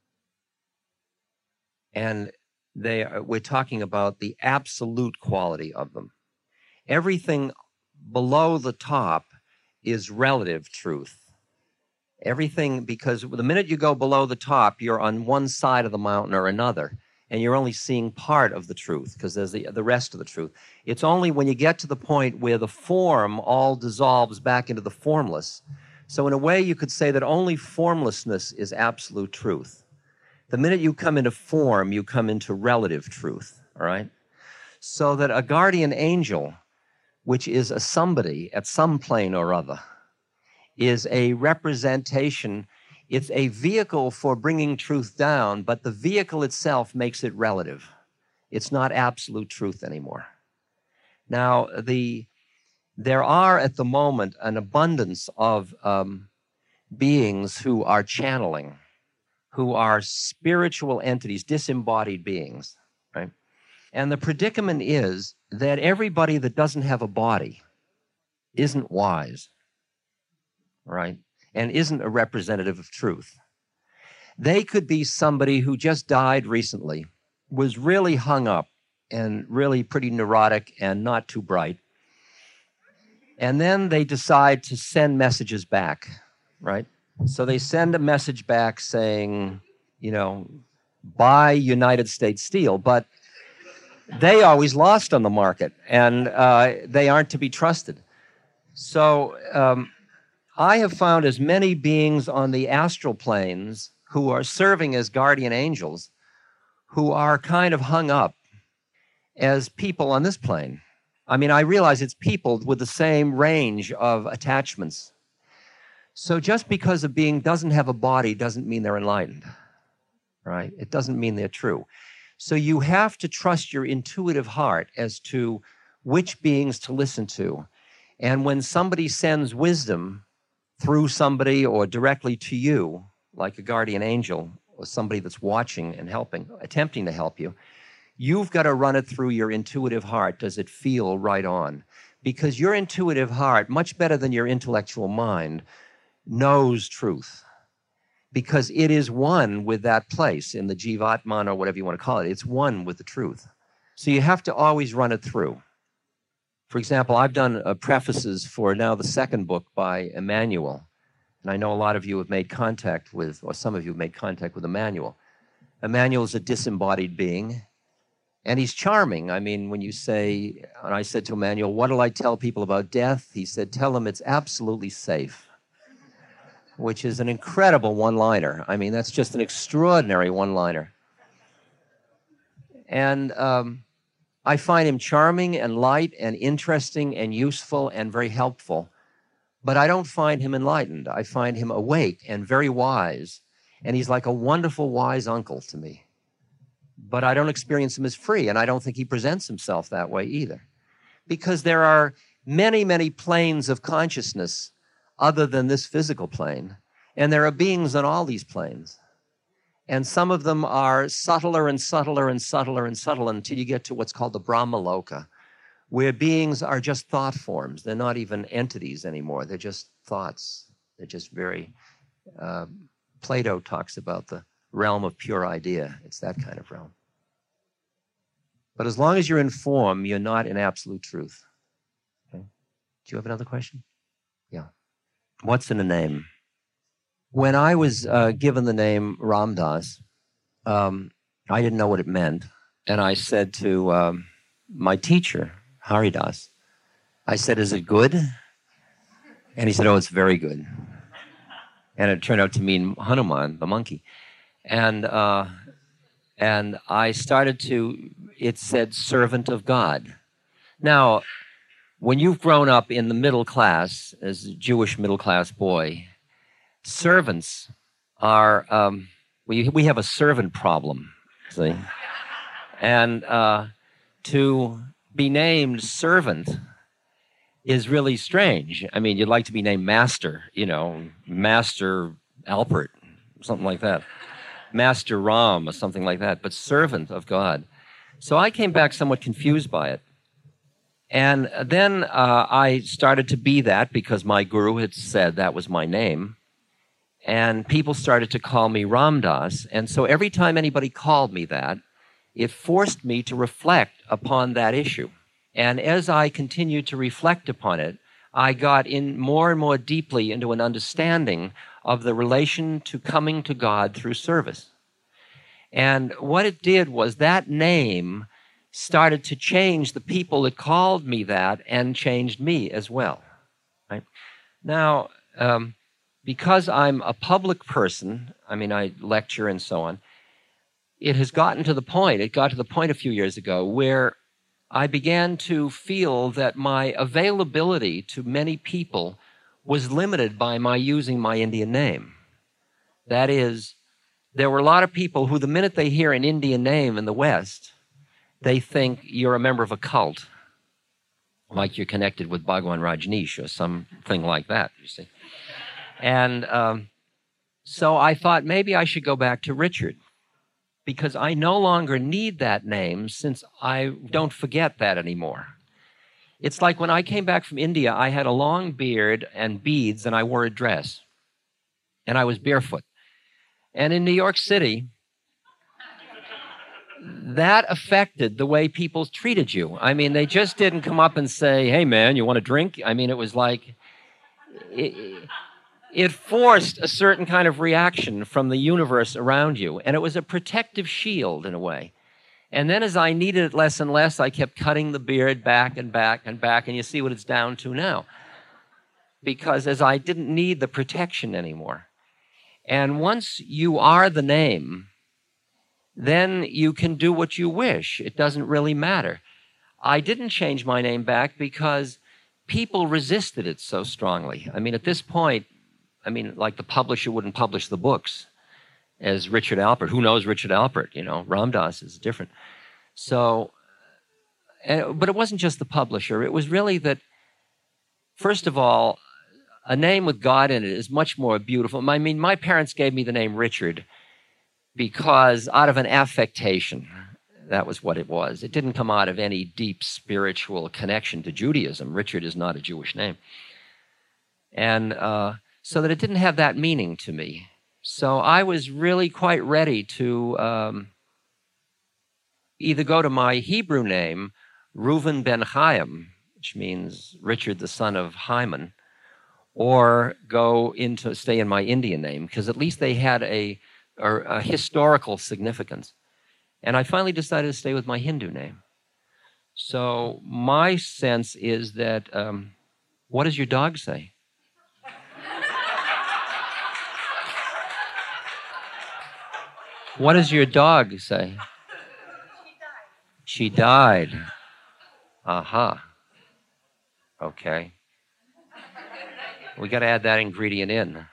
And they are, we're talking about the absolute quality of them. Everything below the top is relative truth. Everything, because the minute you go below the top, you're on one side of the mountain or another, and you're only seeing part of the truth, because there's the, the rest of the truth. It's only when you get to the point where the form all dissolves back into the formless. So in a way, you could say that only formlessness is absolute truth. The minute you come into form, you come into relative truth, all right? So that a guardian angel, which is a somebody at some plane or other, is a representation. It's a vehicle for bringing truth down, but the vehicle itself makes it relative. It's not absolute truth anymore. Now, the, there are at the moment an abundance of um, beings who are channeling, who are spiritual entities, disembodied beings, right? And the predicament is that everybody that doesn't have a body isn't wise, right? And isn't a representative of truth. They could be somebody who just died recently, was really hung up and really pretty neurotic and not too bright. And then they decide to send messages back, right? So they send a message back saying, you know, buy United States Steel, but they always lost on the market, and uh, they aren't to be trusted. So um, I have found as many beings on the astral planes who are serving as guardian angels who are kind of hung up as people on this plane. I mean, I realize it's people with the same range of attachments. So just because a being doesn't have a body doesn't mean they're enlightened, right? It doesn't mean they're true. So you have to trust your intuitive heart as to which beings to listen to. And when somebody sends wisdom through somebody or directly to you, like a guardian angel or somebody that's watching and helping, attempting to help you, you've got to run it through your intuitive heart. Does it feel right on? Because your intuitive heart, much better than your intellectual mind, knows truth, because it is one with that place in the Jivatman or whatever you want to call it. It's one with the truth. So you have to always run it through. For example, I've done uh, prefaces for now the second book by Emmanuel, and I know a lot of you have made contact with, or some of you have made contact with Emmanuel. Emmanuel is a disembodied being, and he's charming. I mean, when you say, and I said to Emmanuel, what will I tell people about death? He said, tell them it's absolutely safe, which is an incredible one-liner. I mean, that's just an extraordinary one-liner. And um, I find him charming and light and interesting and useful and very helpful. But I don't find him enlightened. I find him awake and very wise. And he's like a wonderful, wise uncle to me. But I don't experience him as free, and I don't think he presents himself that way either. Because there are many, many planes of consciousness other than this physical plane. And there are beings on all these planes. And some of them are subtler and subtler and subtler and subtler until you get to what's called the Brahmaloka, where beings are just thought forms. They're not even entities anymore. They're just thoughts. They're just very... Uh, Plato talks about the realm of pure idea. It's that kind of realm. But as long as you're in form, you're not in absolute truth. Okay? Do you have another question? Yeah. What's in a name? When I was uh, given the name Ram Dass, um, I didn't know what it meant. And I said to um, my teacher, Hari Das, I said, is it good? And he said, oh, it's very good. And it turned out to mean Hanuman, the monkey. And uh, and I started to, it said servant of God. Now, when you've grown up in the middle class, as a Jewish middle class boy, servants are, um, we, we have a servant problem, see? And uh, to be named servant is really strange. I mean, you'd like to be named master, you know, Master Alpert, something like that. Master Ram, or something like that, but servant of God. So I came back somewhat confused by it. And then uh, I started to be that because my guru had said that was my name. And people started to call me Ram Dass. And so every time anybody called me that, it forced me to reflect upon that issue. And as I continued to reflect upon it, I got in more and more deeply into an understanding of the relation to coming to God through service. And what it did was that name started to change the people that called me that and changed me as well. Right? Now, um, because I'm a public person, I mean, I lecture and so on, it has gotten to the point, it got to the point a few years ago where I began to feel that my availability to many people was limited by my using my Indian name. That is, there were a lot of people who, the minute they hear an Indian name in the West, they think you're a member of a cult, like you're connected with Bhagwan Rajneesh or something like that, you see. And um, so I thought maybe I should go back to Richard, because I no longer need that name since I don't forget that anymore. It's like when I came back from India, I had a long beard and beads, and I wore a dress, and I was barefoot. And in New York City, that affected the way people treated you. I mean, they just didn't come up and say, hey, man, you want a drink? I mean, it was like, it, it forced a certain kind of reaction from the universe around you. And it was a protective shield in a way. And then as I needed it less and less, I kept cutting the beard back and back and back. And you see what it's down to now. Because as I didn't need the protection anymore. And once you are the name, then you can do what you wish. It doesn't really matter. I didn't change my name back because people resisted it so strongly. I mean, at this point, I mean, like the publisher wouldn't publish the books as Richard Alpert. Who knows Richard Alpert? You know, Ram Dass is different. So, but it wasn't just the publisher. It was really that, first of all, a name with God in it is much more beautiful. I mean, my parents gave me the name Richard because out of an affectation, that was what it was. It didn't come out of any deep spiritual connection to Judaism. Richard is not a Jewish name. And uh, so that it didn't have that meaning to me. So I was really quite ready to um, either go to my Hebrew name, Reuven ben Chaim, which means Richard the son of Hyman, or go into stay in my Indian name, because at least they had a, a, a historical significance. And I finally decided to stay with my Hindu name. So my sense is that, um, what does your dog say? What does your dog say? She died. She died. Aha. Okay. We got to add that ingredient in.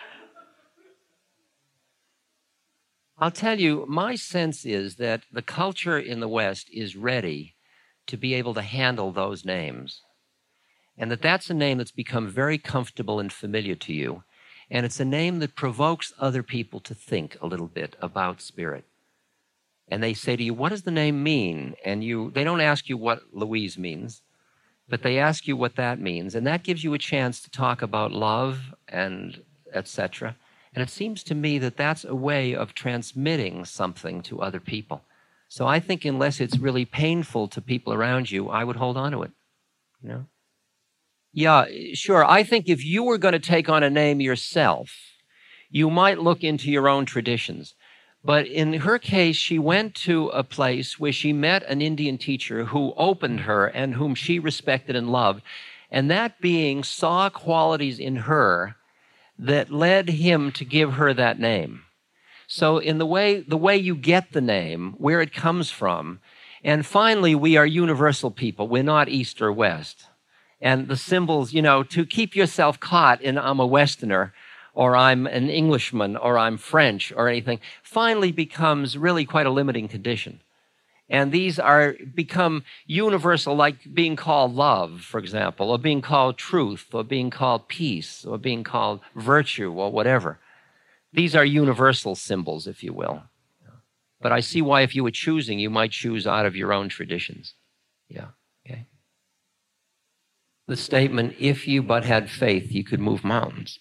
I'll tell you, my sense is that the culture in the West is ready to be able to handle those names. And that that's a name that's become very comfortable and familiar to you. And it's a name that provokes other people to think a little bit about spirit. And they say to you, what does the name mean? And you, they don't ask you what Louise means, but they ask you what that means. And that gives you a chance to talk about love and et cetera. And it seems to me that that's a way of transmitting something to other people. So I think unless it's really painful to people around you, I would hold on to it. You know? Yeah, sure. I think if you were going to take on a name yourself, you might look into your own traditions. But in her case, she went to a place where she met an Indian teacher who opened her and whom she respected and loved. And that being saw qualities in her that led him to give her that name. So in the way, the way you get the name, where it comes from, and finally, we are universal people. We're not East or West. And the symbols, you know, to keep yourself caught in I'm a Westerner, or I'm an Englishman, or I'm French, or anything, finally becomes really quite a limiting condition. And these are become universal, like being called love, for example, or being called truth, or being called peace, or being called virtue, or whatever. These are universal symbols, if you will. But I see why if you were choosing, you might choose out of your own traditions. Yeah, okay. The statement, if you but had faith, you could move mountains.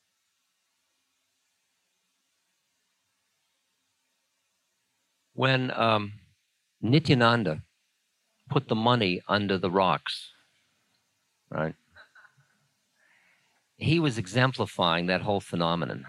When um, Nityananda put the money under the rocks, right? He was exemplifying that whole phenomenon.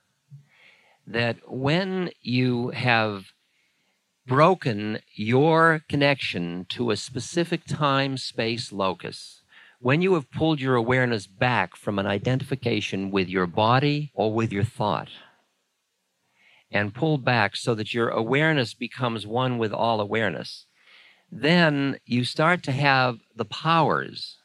That when you have broken your connection to a specific time, space, locus, when you have pulled your awareness back from an identification with your body or with your thought, and pulled back so that your awareness becomes one with all awareness, then you start to have the powers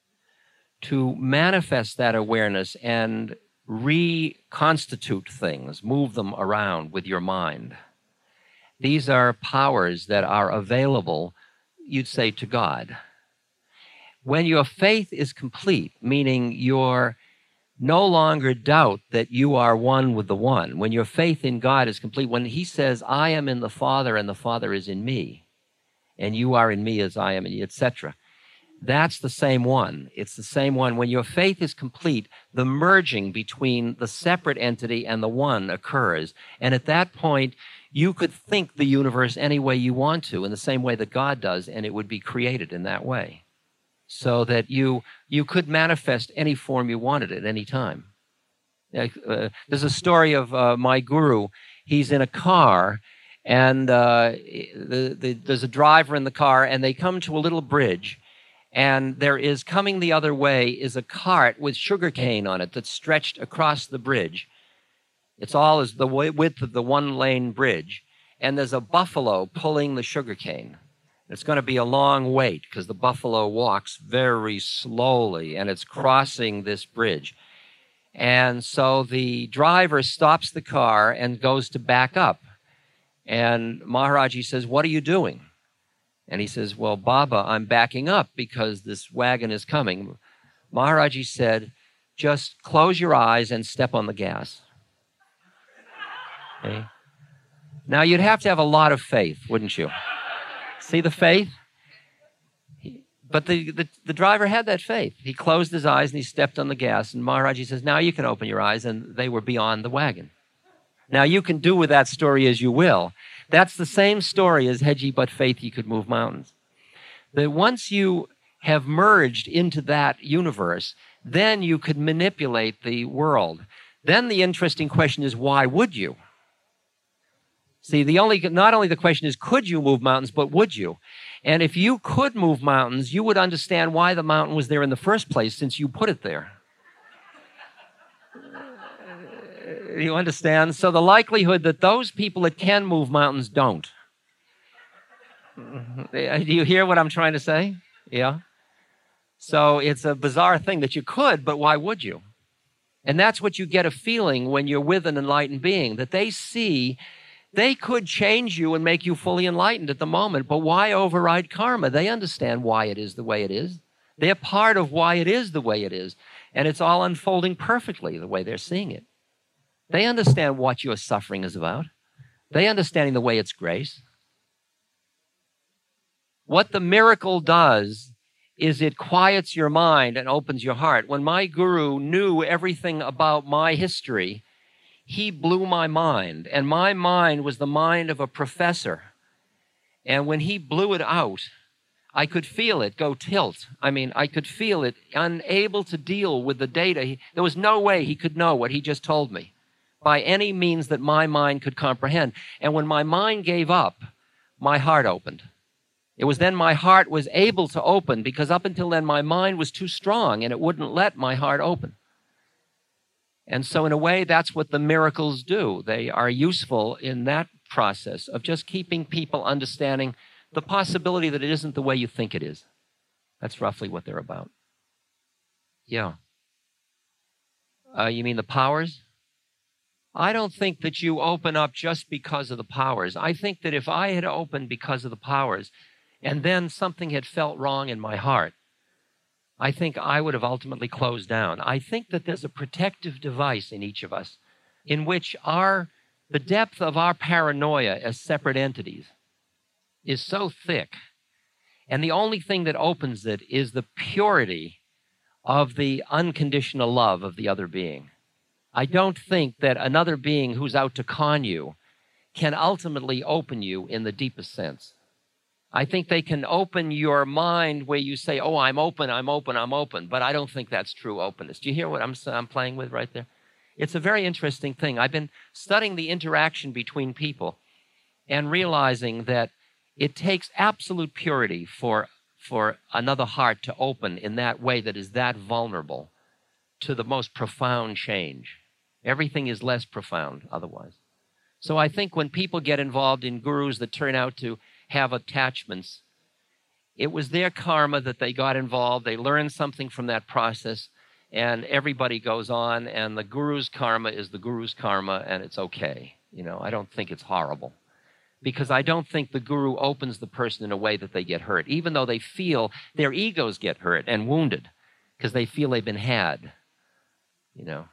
to manifest that awareness and reconstitute things, move them around with your mind. These are powers that are available, you'd say, to God. When your faith is complete, meaning you're no longer doubt that you are one with the one, when your faith in God is complete, when he says, I am in the Father and the Father is in me, and you are in me as I am in you, et cetera, that's the same one. It's the same one. When your faith is complete, the merging between the separate entity and the one occurs. And at that point, you could think the universe any way you want to, in the same way that God does, and it would be created in that way. So that you you could manifest any form you wanted at any time. Uh, there's a story of uh, my guru. He's in a car, and uh, the, the, there's a driver in the car, and they come to a little bridge, and there is, coming the other way, is a cart with sugarcane on it that's stretched across the bridge. It's all as the width of the one-lane bridge, and there's a buffalo pulling the sugarcane. It's going to be a long wait because the buffalo walks very slowly and it's crossing this bridge. And so the driver stops the car and goes to back up. And Maharaji says, what are you doing? And he says, well, Baba, I'm backing up because this wagon is coming. Maharaji said, just close your eyes and step on the gas. Okay? Now, you'd have to have a lot of faith, wouldn't you? See the faith? But the, the, the driver had that faith. He closed his eyes and he stepped on the gas. And Maharaji says, now you can open your eyes. And they were beyond the wagon. Now you can do with that story as you will. That's the same story as had ye but faith, ye could move mountains. That once you have merged into that universe, then you could manipulate the world. Then the interesting question is, why would you? See, the only, not only the question is, could you move mountains, but would you? And if you could move mountains, you would understand why the mountain was there in the first place, since you put it there. You understand? So the likelihood that those people that can move mountains don't. Do you hear what I'm trying to say? Yeah? So it's a bizarre thing that you could, but why would you? And that's what you get a feeling when you're with an enlightened being, that they see. They could change you and make you fully enlightened at the moment, but why override karma? They understand why it is the way it is. They're part of why it is the way it is, and it's all unfolding perfectly the way they're seeing it. They understand what your suffering is about. They understand the way it's grace. What the miracle does is it quiets your mind and opens your heart. When my guru knew everything about my history, he blew my mind, and my mind was the mind of a professor. And when he blew it out, I could feel it go tilt. I mean, I could feel it, unable to deal with the data. He, there was no way he could know what he just told me by any means that my mind could comprehend. And when my mind gave up, my heart opened. It was then my heart was able to open, because up until then my mind was too strong and it wouldn't let my heart open. And so in a way, that's what the miracles do. They are useful in that process of just keeping people understanding the possibility that it isn't the way you think it is. That's roughly what they're about. Yeah. Uh, you mean the powers? I don't think that you open up just because of the powers. I think that if I had opened because of the powers and then something had felt wrong in my heart, I think I would have ultimately closed down. I think that there's a protective device in each of us in which our the depth of our paranoia as separate entities is so thick. And the only thing that opens it is the purity of the unconditional love of the other being. I don't think that another being who's out to con you can ultimately open you in the deepest sense. I think they can open your mind where you say, oh, I'm open, I'm open, I'm open. But I don't think that's true openness. Do you hear what I'm, I'm playing with right there? It's a very interesting thing. I've been studying the interaction between people and realizing that it takes absolute purity for, for another heart to open in that way that is that vulnerable to the most profound change. Everything is less profound otherwise. So I think when people get involved in gurus that turn out to have attachments, it was their karma that they got involved. They learned something from that process, and everybody goes on, and the guru's karma is the guru's karma, and it's okay. You know, I don't think it's horrible, because I don't think the guru opens the person in a way that they get hurt, even though they feel their egos get hurt and wounded because they feel they've been had, you know.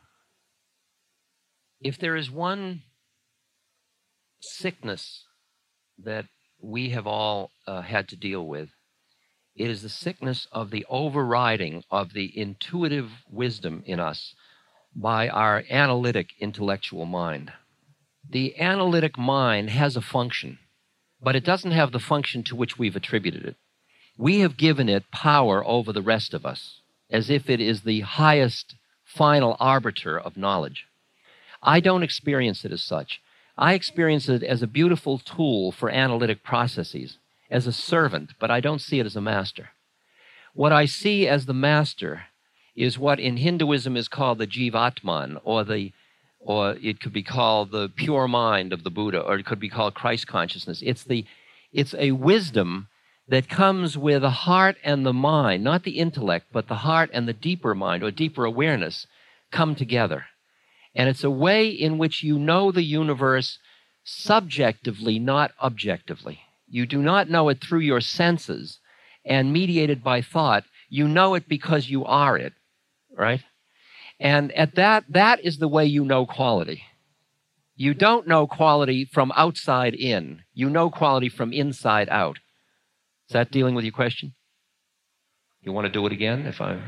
If there is one sickness that we have all uh, had to deal with, it is the sickness of the overriding of the intuitive wisdom in us by our analytic intellectual mind. The analytic mind has a function, but it doesn't have the function to which we've attributed it. We have given it power over the rest of us, as if it is the highest final arbiter of knowledge. I don't experience it as such. I experience it as a beautiful tool for analytic processes, as a servant, but I don't see it as a master. What I see as the master is what in Hinduism is called the Jivatman, or the, or it could be called the pure mind of the Buddha, or it could be called Christ consciousness. It's the, it's a wisdom that comes where the heart and the mind, not the intellect, but the heart and the deeper mind or deeper awareness come together. And it's a way in which you know the universe subjectively, not objectively. You do not know it through your senses and mediated by thought. You know it because you are it, right? And at that, that is the way you know quality. You don't know quality from outside in. You know quality from inside out. Is that dealing with your question? You want to do it again? If I...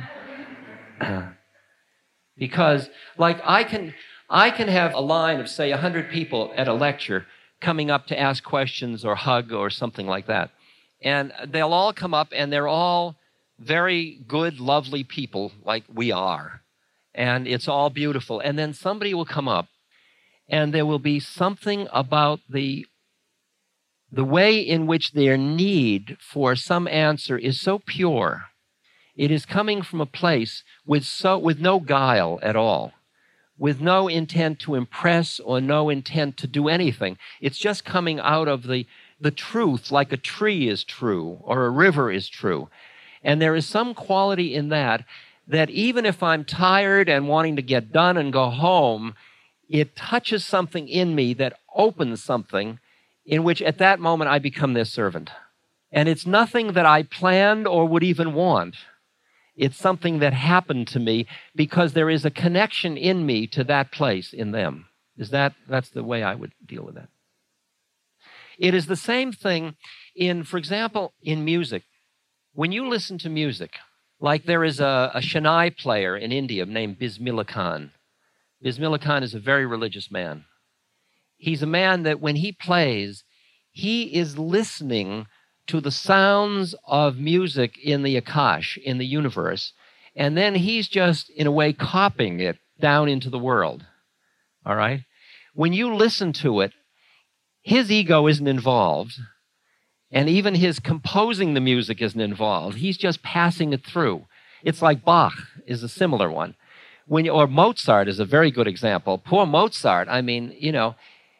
Because, like, I can, I can have a line of, say, one hundred people at a lecture coming up to ask questions or hug or something like that. And they'll all come up, and they're all very good, lovely people like we are. And it's all beautiful. And then somebody will come up, and there will be something about the, the way in which their need for some answer is so pure. It is coming from a place with so with no guile at all, with no intent to impress or no intent to do anything. It's just coming out of the, the truth, like a tree is true or a river is true. And there is some quality in that, that even if I'm tired and wanting to get done and go home, it touches something in me that opens something in which at that moment I become their servant. And it's nothing that I planned or would even want. It's something that happened to me because there is a connection in me to that place in them. Is that, that's the way I would deal with that. It is the same thing in, for example, in music. When you listen to music, like there is a, a Shehnai player in India named Bismillah Khan. Bismillah Khan is a very religious man. He's a man that when he plays, he is listening to the sounds of music in the Akash, in the universe, and then he's just, in a way, copying it down into the world, all right? When you listen to it, his ego isn't involved, and even his composing the music isn't involved. He's just passing it through. It's like Bach is a similar one. When you, or Mozart is a very good example. Poor Mozart, I mean, you know,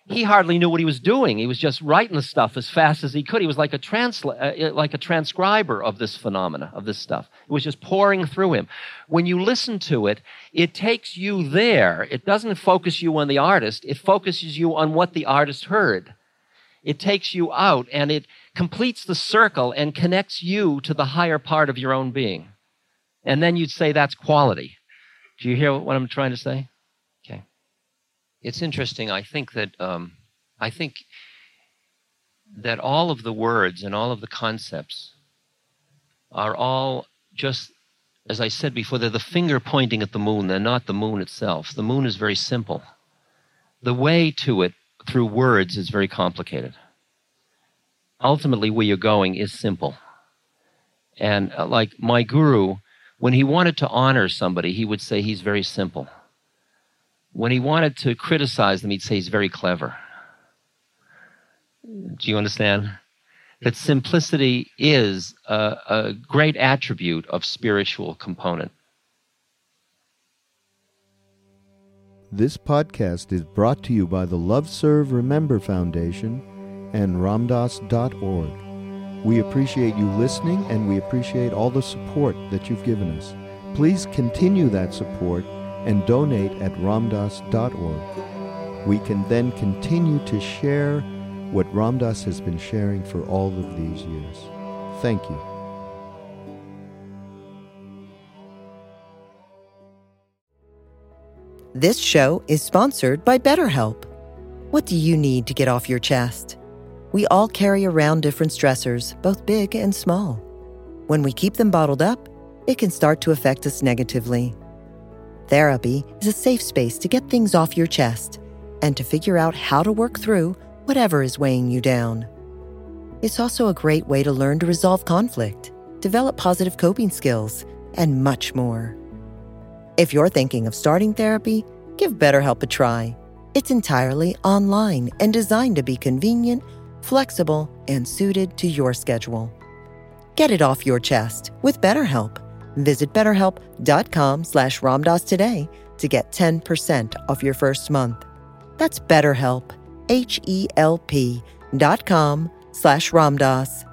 he hardly knew what he was doing. He was just writing the stuff as fast as he could. He was like a transla- uh, like a transcriber of this phenomena, of this stuff. It was just pouring through him. When you listen to it, it takes you there. It doesn't focus you on the artist. It focuses you on what the artist heard. It takes you out, and it completes the circle and connects you to the higher part of your own being. And then you'd say that's quality. Do you hear what I'm trying to say? Okay. It's interesting. I think that um, I think that all of the words and all of the concepts are all just, as I said before, they're the finger pointing at the moon. They're not the moon itself. The moon is very simple. The way to it through words is very complicated. Ultimately, where you're going is simple. And uh, like my guru, when he wanted to honor somebody, he would say he's very simple. When he wanted to criticize them, he'd say he's very clever. Do you understand? That simplicity is a, a great attribute of spiritual component. This podcast is brought to you by the Love Serve Remember Foundation and ramdas dot org. We appreciate you listening, and we appreciate all the support that you've given us. Please continue that support and donate at ramdas dot org. We can then continue to share what Ram Dass has been sharing for all of these years. Thank you. This show is sponsored by BetterHelp. What do you need to get off your chest? We all carry around different stressors, both big and small. When we keep them bottled up, it can start to affect us negatively. Therapy is a safe space to get things off your chest and to figure out how to work through whatever is weighing you down. It's also a great way to learn to resolve conflict, develop positive coping skills, and much more. If you're thinking of starting therapy, give BetterHelp a try. It's entirely online and designed to be convenient, flexible, and suited to your schedule. Get it off your chest with BetterHelp. Visit betterhelp.com slash ramdas today to get ten percent off your first month. That's BetterHelp, H E L P dot com slash ramdas.